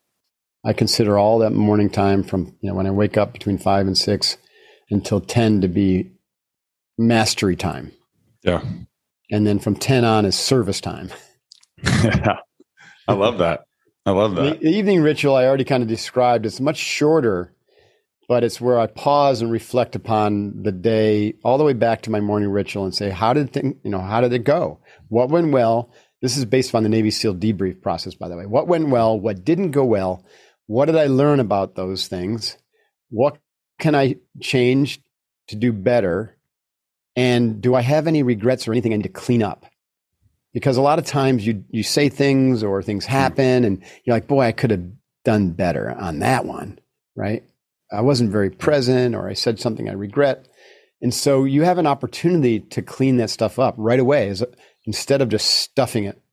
I consider all that morning time from, you know, when I wake up between five and six until ten to be mastery time. Yeah. And then from ten on is service time. Yeah. I love that. I love that. The evening ritual I already kind of described. It's much shorter, but it's where I pause and reflect upon the day all the way back to my morning ritual and say, how did thing, you know, how did it go? What went well? This is based on the Navy SEAL debrief process, by the way. What went well? What didn't go well? What did I learn about those things? What can I change to do better? And do I have any regrets or anything I need to clean up? Because a lot of times you you say things or things happen and you're like, boy, I could have done better on that one, right? I wasn't very present or I said something I regret. And so you have an opportunity to clean that stuff up right away as, instead of just stuffing it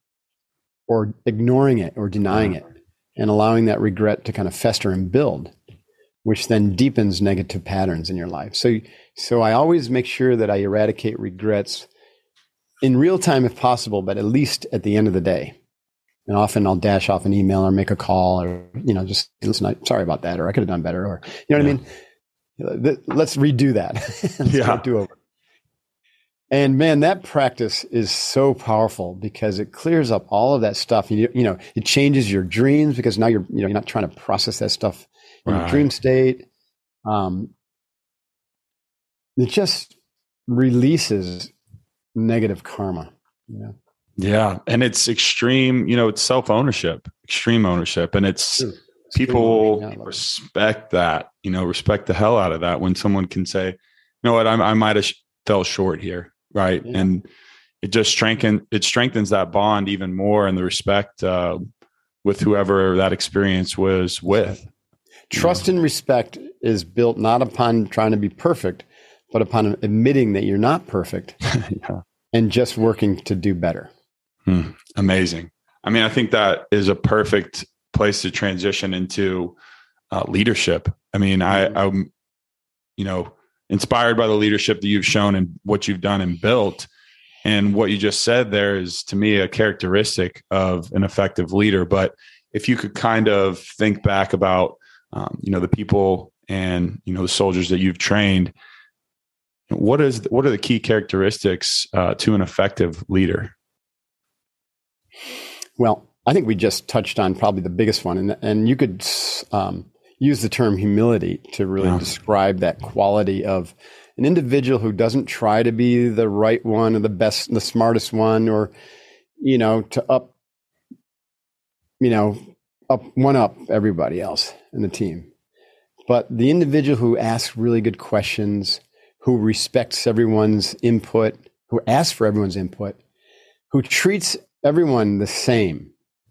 or ignoring it or denying it and allowing that regret to kind of fester and build, which then deepens negative patterns in your life. So, so I always make sure that I eradicate regrets in real time if possible, but at least at the end of the day. And often I'll dash off an email or make a call or, you know, just listen, I, sorry about that, or I could have done better, or, you know what yeah. I mean? Let's redo that. Let's yeah. do over. And man, that practice is so powerful because it clears up all of that stuff. You, you know, it changes your dreams because now you're, you know, you're not trying to process that stuff in right. a dream state. Um, it just releases negative karma, you know? Yeah. And it's extreme, you know, it's self-ownership, extreme ownership. And it's True. people yeah, respect that, you know, respect the hell out of that when someone can say, you know what, I, I might have sh- fell short here. Right. Yeah. And, it just strengthen it strengthens that bond even more, and the respect uh, with whoever that experience was with. Trust and respect is built not upon trying to be perfect, but upon admitting that you're not perfect yeah. and just working to do better. Hmm. Amazing. I mean, I think that is a perfect place to transition into uh, leadership. I mean, mm-hmm. I, I'm, you know, inspired by the leadership that you've shown and what you've done and built. And what you just said there is, to me, a characteristic of an effective leader. But if you could kind of think back about, um, you know, the people and, you know, the soldiers that you've trained, what is, what are the key characteristics uh, to an effective leader? Well, I think we just touched on probably the biggest one, and and you could um, use the term humility to really yeah. describe that quality of an individual who doesn't try to be the right one or the best, the smartest one, or, you know, to up, you know, up one up everybody else in the team. But the individual who asks really good questions, who respects everyone's input, who asks for everyone's input, who treats everyone the same,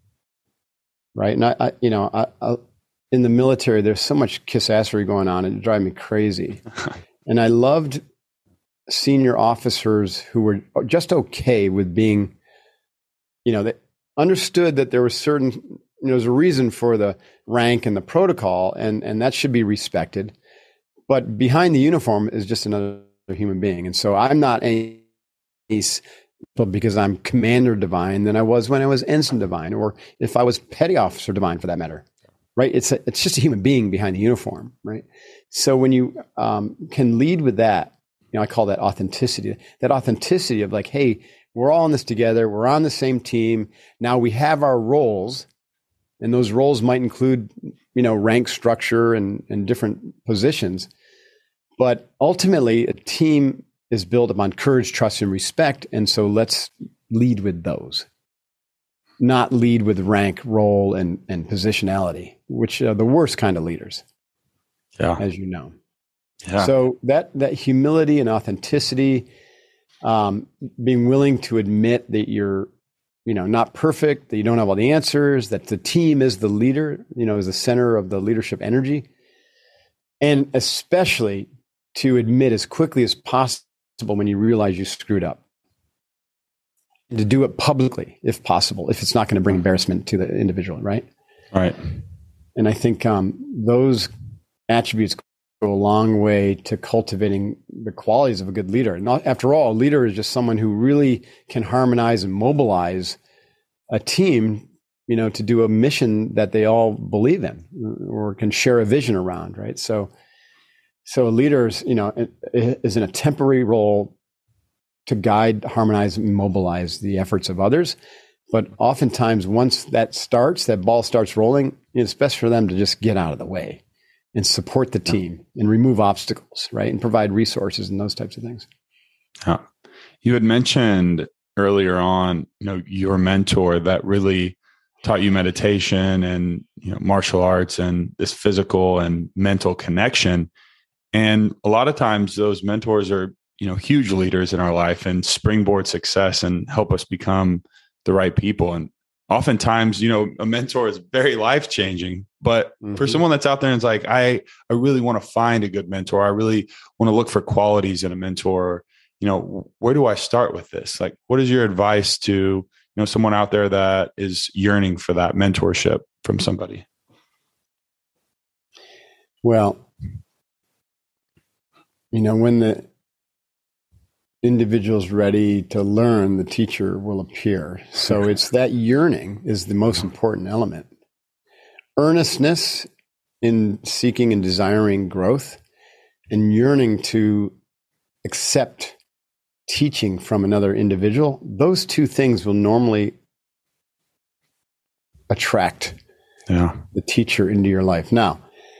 right? And I, I you know, I, I, in the military, there's so much kiss-assery going on, it drives me crazy. And I loved senior officers who were just okay with being, you know, they understood that there was certain, you know, there's a reason for the rank and the protocol, and, and that should be respected. But behind the uniform is just another human being. And so I'm not any, but because I'm Commander Divine than I was when I was Ensign Divine, or if I was Petty Officer Divine for that matter. Right? It's a, it's just a human being behind the uniform, right? So when you um, can lead with that, you know, I call that authenticity. That authenticity of like, hey, we're all in this together. We're on the same team. Now we have our roles, and those roles might include, you know, rank structure and, and different positions. But ultimately, a team is built upon courage, trust, and respect. And so let's lead with those. Not lead with rank, role, and, and positionality, which are the worst kind of leaders, yeah. as you know. Yeah. So that that humility and authenticity, um, being willing to admit that you're, you know, not perfect, that you don't have all the answers, that the team is the leader, you know, is the center of the leadership energy, and especially to admit as quickly as possible when you realize you screwed up. To do it publicly, if possible, if it's not going to bring embarrassment to the individual, right? Right. And I think um, those attributes go a long way to cultivating the qualities of a good leader. Not, after all, a leader is just someone who really can harmonize and mobilize a team, you know, to do a mission that they all believe in or can share a vision around, right? So, so a leader is, you know, is in a temporary role to guide, harmonize, and mobilize the efforts of others. But oftentimes, once that starts, that ball starts rolling, it's best for them to just get out of the way and support the team and remove obstacles, right? And provide resources and those types of things. Yeah. You had mentioned earlier on, you know, your mentor that really taught you meditation and, you know, martial arts and this physical and mental connection. And a lot of times those mentors are, you know, huge leaders in our life and springboard success and help us become the right people. And oftentimes, you know, a mentor is very life-changing, but mm-hmm. for someone that's out there and it's like, I, I really want to find a good mentor. I really want to look for qualities in a mentor. You know, where do I start with this? Like, what is your advice to, you know, someone out there that is yearning for that mentorship from somebody? Well, you know, when the individual's ready to learn, the teacher will appear. So it's that yearning is the most important element. Earnestness in seeking and desiring growth, and yearning to accept teaching from another individual. Those two things will normally attract yeah. the teacher into your life. Now,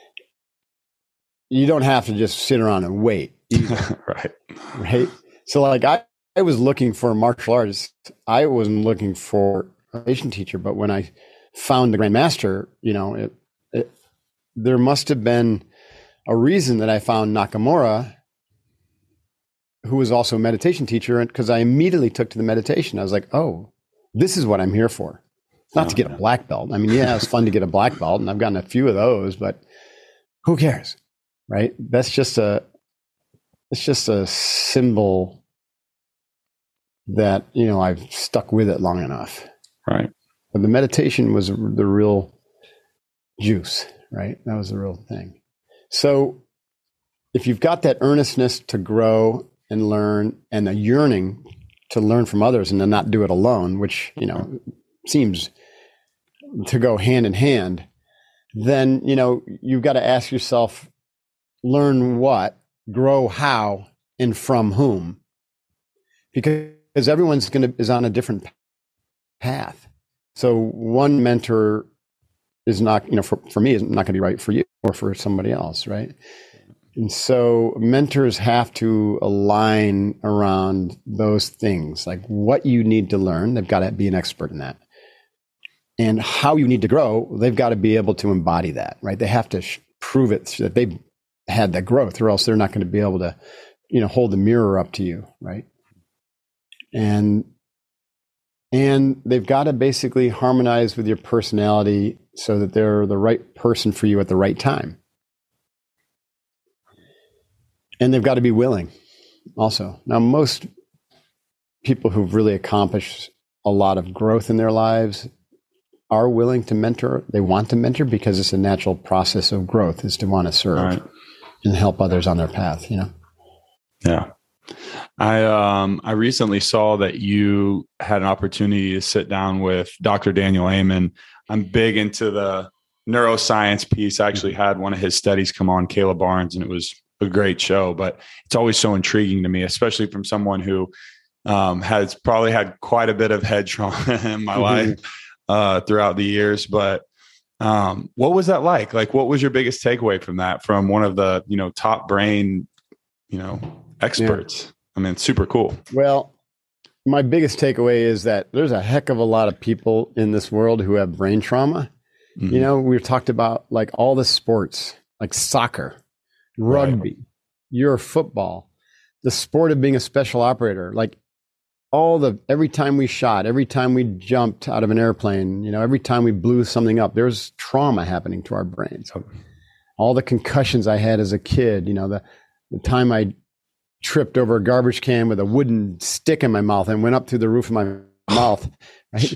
you don't have to just sit around and wait either. right. Right. So like I, I was looking for a martial artist. I wasn't looking for a Asian teacher, but when I found the Grand Master, you know, it, it, there must have been a reason that I found Nakamura who was also a meditation teacher, and because I immediately took to the meditation, I was like, oh, this is what I'm here for. Not oh, to get yeah. a black belt. I mean, yeah, it's fun to get a black belt, and I've gotten a few of those, but who cares, right? That's just a, it's just a symbol that, you know, I've stuck with it long enough. Right. But the meditation was the real juice, right? That was the real thing. So if you've got that earnestness to grow and learn and a yearning to learn from others and to not do it alone, which, you know, seems to go hand in hand, then, you know, you've got to ask yourself, learn what, grow how, and from whom. Because everyone's going to is on a different path. So one mentor is not, you know, for, for me, is not going to be right for you or for somebody else, right? And so mentors have to align around those things, like what you need to learn. They've got to be an expert in that. And how you need to grow, they've got to be able to embody that, right? They have to sh- prove it that they've had that growth, or else they're not going to be able to, you know, hold the mirror up to you, right? And and they've got to basically harmonize with your personality so that they're the right person for you at the right time. And they've got to be willing also. Now, most people who've really accomplished a lot of growth in their lives are willing to mentor. They want to mentor because it's a natural process of growth, is to want to serve right. and help others on their path, you know? Yeah. I um I recently saw that you had an opportunity to sit down with Doctor Daniel Amen. I'm big into the neuroscience piece. I actually had one of his studies come on, Caleb Barnes, and it was a great show. But it's always so intriguing to me, especially from someone who um, has probably had quite a bit of head trauma in my mm-hmm. life uh, throughout the years. But um, what was that like? Like, what was your biggest takeaway from that? From one of the you know top brain, you know. experts. Yeah. I mean, it's super cool. Well, my biggest takeaway is that there's a heck of a lot of people in this world who have brain trauma. Mm-hmm. You know, we've talked about like all the sports, like soccer, rugby, right. your football, the sport of being a special operator, like all the, every time we shot, every time we jumped out of an airplane, you know, every time we blew something up, there's trauma happening to our brains. All the concussions I had as a kid, you know, the, the time I tripped over a garbage can with a wooden stick in my mouth and went up through the roof of my mouth. Right?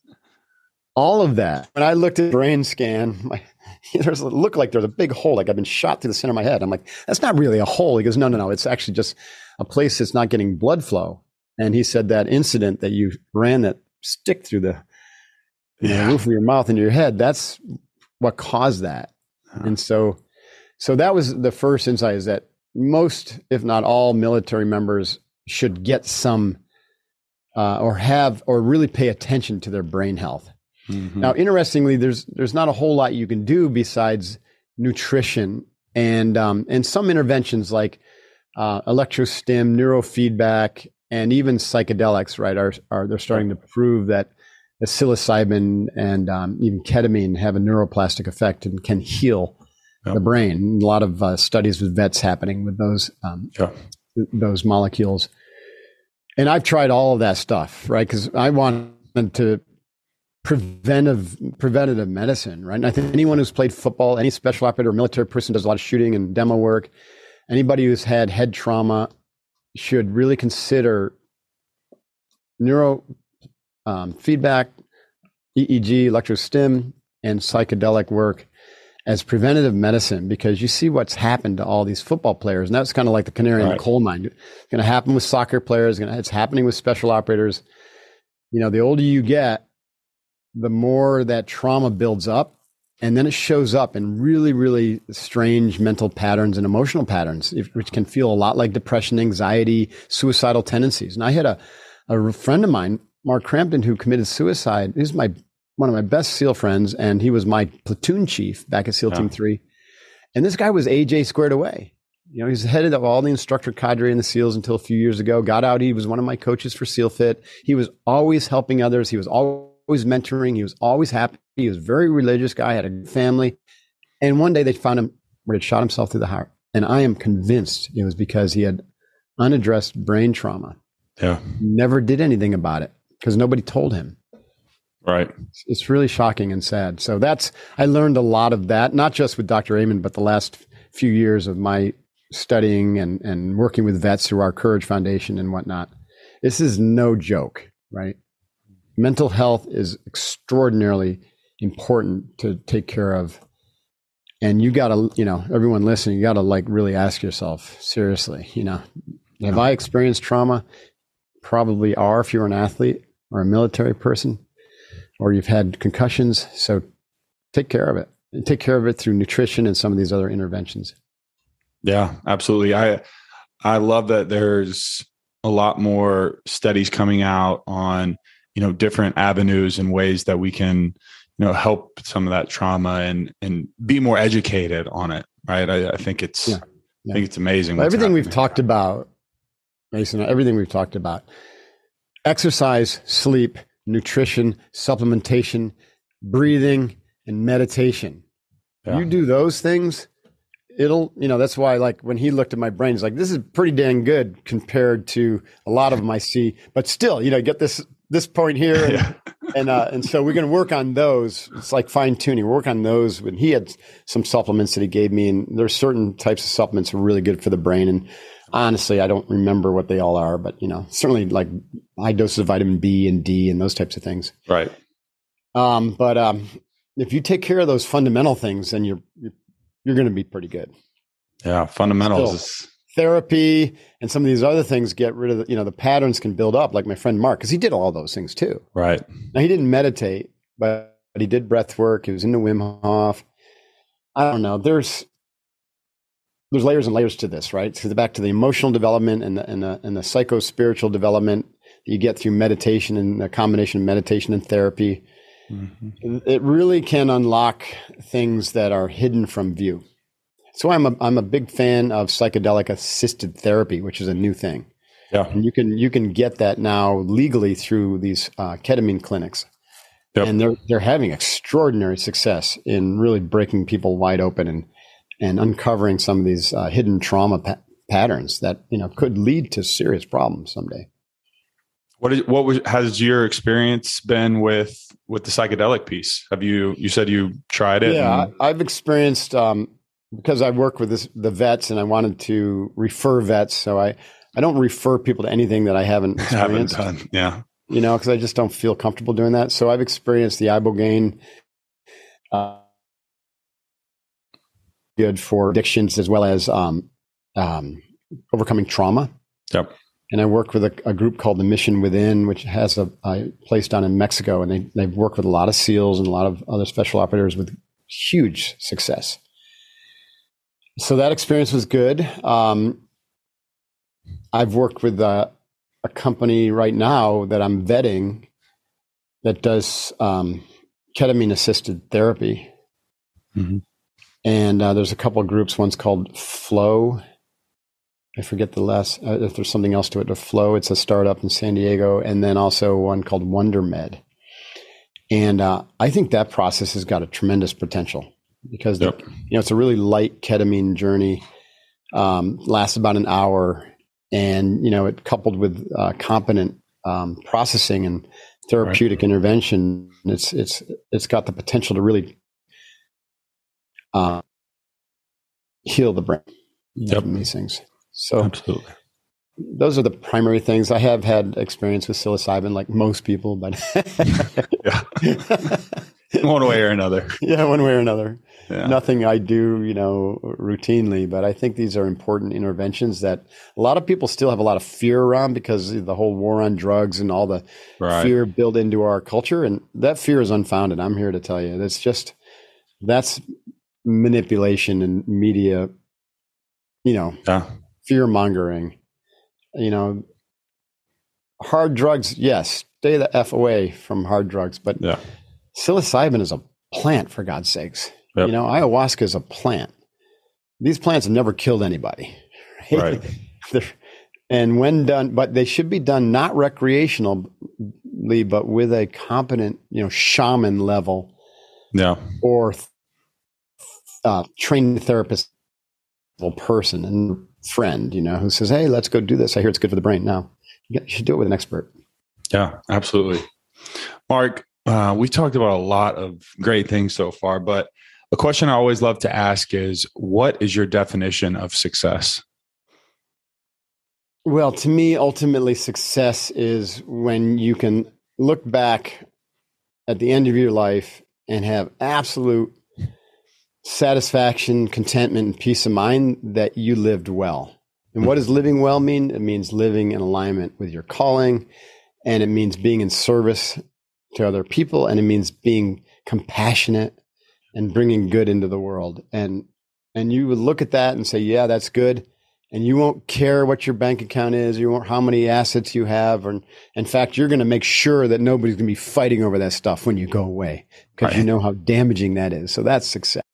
All of that. When I looked at the brain scan, my, there's it looked like there's a big hole, like I've been shot through the center of my head. I'm like, that's not really a hole. He goes, no, no, no. It's actually just a place that's not getting blood flow. And he said that incident that you ran that stick through the, yeah. the roof of your mouth and your head, that's what caused that. Huh. And so, so that was the first insight, is that most, if not all, military members should get some uh, or have or really pay attention to their brain health. Mm-hmm. Now, interestingly, there's there's not a whole lot you can do besides nutrition and um, and some interventions like uh, electrostim, neurofeedback, and even psychedelics. Right, are are they're starting to prove that the psilocybin and um, even ketamine have a neuroplastic effect and can heal Yep. the brain. A lot of uh, studies with vets happening with those um, yeah. th- those molecules. And I've tried all of that stuff, right? Because I wanted to preventive preventative medicine, right? And I think anyone who's played football, any special operator or military person does a lot of shooting and demo work. Anybody who's had head trauma should really consider neuro um, feedback, E E G, electrostim, and psychedelic work as preventative medicine, because you see what's happened to all these football players. And that's kind of like the canary right. in the coal mine. It's going to happen with soccer players. It's, gonna, it's happening with special operators. You know, the older you get, the more that trauma builds up, and then it shows up in really, really strange mental patterns and emotional patterns, which can feel a lot like depression, anxiety, suicidal tendencies. And I had a, a friend of mine, Mark Crampton, who committed suicide. He's my one of my best SEAL friends, and he was my platoon chief back at SEAL yeah. Team three. And this guy was A J squared away. You know, he's the head of all the instructor cadre in the SEALs until a few years ago. Got out. He was one of my coaches for SEAL Fit. He was always helping others. He was always mentoring. He was always happy. He was a very religious guy, had a good family. And one day they found him where he'd shot himself through the heart. And I am convinced it was because he had unaddressed brain trauma. Yeah. Never did anything about it because nobody told him. Right. It's really shocking and sad. So that's, I learned a lot of that, not just with Doctor Amen, but the last few years of my studying and, and working with vets through our Courage Foundation and whatnot. This is no joke, right? Mental health is extraordinarily important to take care of. And you got to, you know, everyone listening, you got to like really ask yourself seriously, you know, have I experienced trauma? Probably are if you're an athlete or a military person, or you've had concussions. So take care of it and take care of it through nutrition and some of these other interventions. Yeah, absolutely. I, I love that there's a lot more studies coming out on, you know, different avenues and ways that we can, you know, help some of that trauma and, and be more educated on it. Right. I, I think it's, yeah. Yeah. I think it's amazing. Well, everything happening. We've talked about, Mason, everything we've talked about, exercise, sleep, nutrition, supplementation, breathing, and meditation. Yeah. You do those things, it'll, you know, that's why, like, when he looked at my brain, he's like, this is pretty dang good compared to a lot of them I see. But still, you know, get this this point here. And, yeah. and, uh, and so we're going to work on those. It's like fine tuning. Work on those. When he had some supplements that he gave me, and there's certain types of supplements that are really good for the brain. And honestly, I don't remember what they all are, but, you know, certainly like high doses of vitamin B and D and those types of things. Right. Um, but um, if you take care of those fundamental things, then you're you're, you're going to be pretty good. Yeah, fundamentals. Still, therapy and some of these other things get rid of the, you know, the patterns can build up, like my friend Mark, because he did all those things too. Right. Now, he didn't meditate, but he did breath work. He was into Wim Hof. I don't know. There's there's layers and layers to this, right? So back to the emotional development and the and the, and the psycho-spiritual development that you get through meditation and the combination of meditation and therapy. Mm-hmm. It really can unlock things that are hidden from view. So I'm a I'm a big fan of psychedelic assisted therapy, which is a new thing. Yeah, and you can you can get that now legally through these uh, ketamine clinics, yep. and they're they're having extraordinary success in really breaking people wide open and and uncovering some of these uh, hidden trauma pa- patterns that, you know, could lead to serious problems someday. What is what was has your experience been with with the psychedelic piece? Have you you said you tried it? Yeah, and- I've experienced. Um, Because I work with this, the vets, and I wanted to refer vets, so I, I don't refer people to anything that I haven't experienced. haven't done, yeah. You know, because I just don't feel comfortable doing that. So I've experienced the ibogaine, uh, good for addictions as well as um, um, overcoming trauma. Yep. And I work with a, a group called the Mission Within, which has a, a place down in Mexico, and they they've worked with a lot of SEALs and a lot of other special operators with huge success. So that experience was good. Um, I've worked with a, a company right now that I'm vetting that does um, ketamine assisted therapy. Mm-hmm. And uh, there's a couple of groups. One's called Flow. I forget the last, uh, if there's something else to it, to Flow. It's a startup in San Diego. And then also one called WonderMed. And uh, I think that process has got a tremendous potential. Because yep. the, you know, it's a really light ketamine journey, um, lasts about an hour, and, you know, it coupled with uh, competent um, processing and therapeutic right. intervention, it's it's it's got the potential to really uh, heal the brain yep. from these things. So absolutely, those are the primary things. I have had experience with psilocybin, like most people, but yeah, one way or another. Yeah, one way or another. Yeah. Nothing I do, you know, routinely, but I think these are important interventions that a lot of people still have a lot of fear around because of the whole war on drugs and all the right. fear built into our culture. And that fear is unfounded. I'm here to tell you. That's just, that's manipulation and media, you know, yeah. fear mongering, you know, hard drugs. Yes. Stay the F away from hard drugs, but yeah. psilocybin is a plant, for God's sakes. Yep. You know, ayahuasca is a plant. These plants have never killed anybody. Right? Right. And when done, but they should be done not recreationally, but with a competent, you know, shaman level, yeah, or uh, trained therapist person. And friend, you know, who says, hey, let's go do this. I hear it's good for the brain. No, you should do it with an expert. Yeah, absolutely. Mark, uh, we talked about a lot of great things so far, but a question I always love to ask is, what is your definition of success? Well, to me, ultimately, success is when you can look back at the end of your life and have absolute satisfaction, contentment, and peace of mind that you lived well. And what does living well mean? It means living in alignment with your calling, and it means being in service to other people, and it means being compassionate and bringing good into the world. And and you would look at that and say, yeah, that's good. And you won't care what your bank account is, you won't how many assets you have. Or in fact, you're going to make sure that nobody's going to be fighting over that stuff when you go away, because right. you know how damaging that is. So that's success.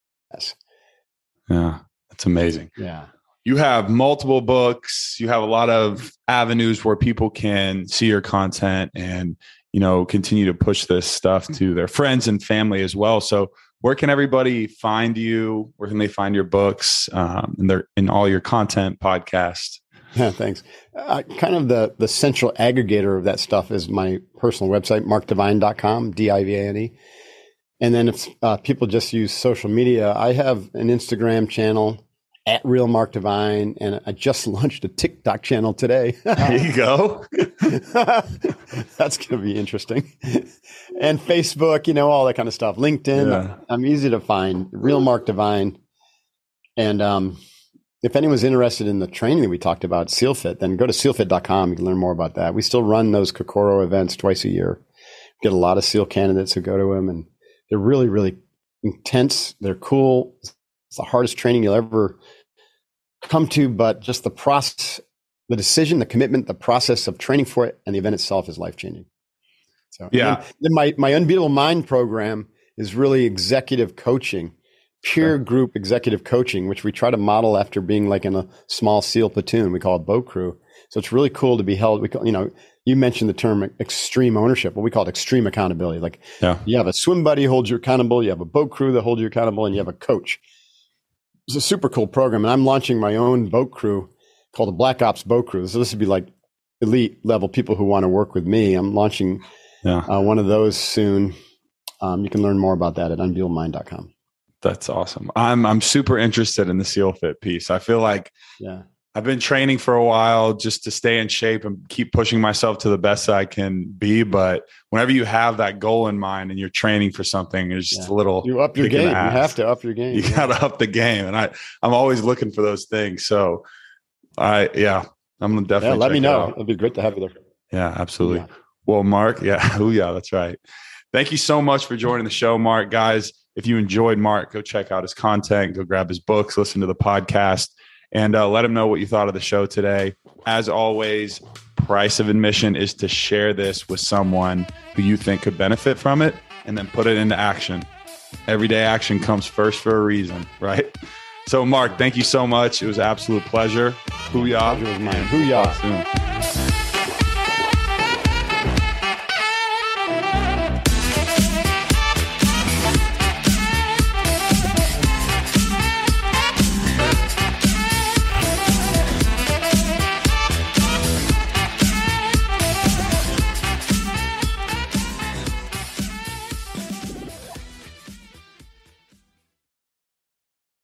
Yeah, that's amazing. Yeah. You have multiple books. You have a lot of avenues where people can see your content and, you know, continue to push this stuff to their friends and family as well. So where can everybody find you? Where can they find your books um, and their in all your content, podcasts? Yeah, thanks. Uh, kind of the the central aggregator of that stuff is my personal website, mark divine dot com, D I V A N E. And then if uh, people just use social media, I have an Instagram channel at Real Mark Divine, and I just launched a TikTok channel today. There you go. That's going to be interesting. And Facebook, you know, all that kind of stuff. LinkedIn, yeah. I'm easy to find. Real Mark Divine. And um, if anyone's interested in the training that we talked about, SealFit, then go to seal fit dot com. You can learn more about that. We still run those Kokoro events twice a year. Get a lot of SEAL candidates who go to them, and they're really, really intense. They're cool. It's the hardest training you'll ever come to, but just the process, the decision, the commitment, the process of training for it, and the event itself is life-changing. So yeah. Then, then my, my Unbeatable Mind program is really executive coaching, peer okay. group executive coaching, which we try to model after being like in a small SEAL platoon. We call it boat crew. So it's really cool to be held. We call, you know, you mentioned the term extreme ownership. What we call it extreme accountability. Like yeah. you have a swim buddy who holds you accountable. You have a boat crew that holds you accountable, and you have a coach. It's a super cool program. And I'm launching my own boat crew called the Black Ops Boat Crew. So this would be like elite level people who want to work with me. I'm launching yeah. uh, one of those soon. Um, you can learn more about that at unbeatable mind dot com. That's awesome. I'm I'm super interested in the SealFit piece. I feel like yeah. I've been training for a while just to stay in shape and keep pushing myself to the best I can be. But whenever you have that goal in mind and you're training for something, it's just yeah. a little you up your game. You have to up your game. You yeah. got to up the game, and I I'm always looking for those things. So I yeah, I'm gonna definitely yeah, let check me know. It It'd be great to have you there. Yeah, absolutely. Yeah. Well, Mark, yeah, oh yeah, that's right. Thank you so much for joining the show, Mark. Guys, if you enjoyed Mark, go check out his content, go grab his books, listen to the podcast, and uh, let him know what you thought of the show today. As always, price of admission is to share this with someone who you think could benefit from it, and then put it into action. Everyday action comes first for a reason, right? So, Mark, thank you so much. It was an absolute pleasure. Hoo-yah. Pleasure was mine. Hoo-yah. Soon.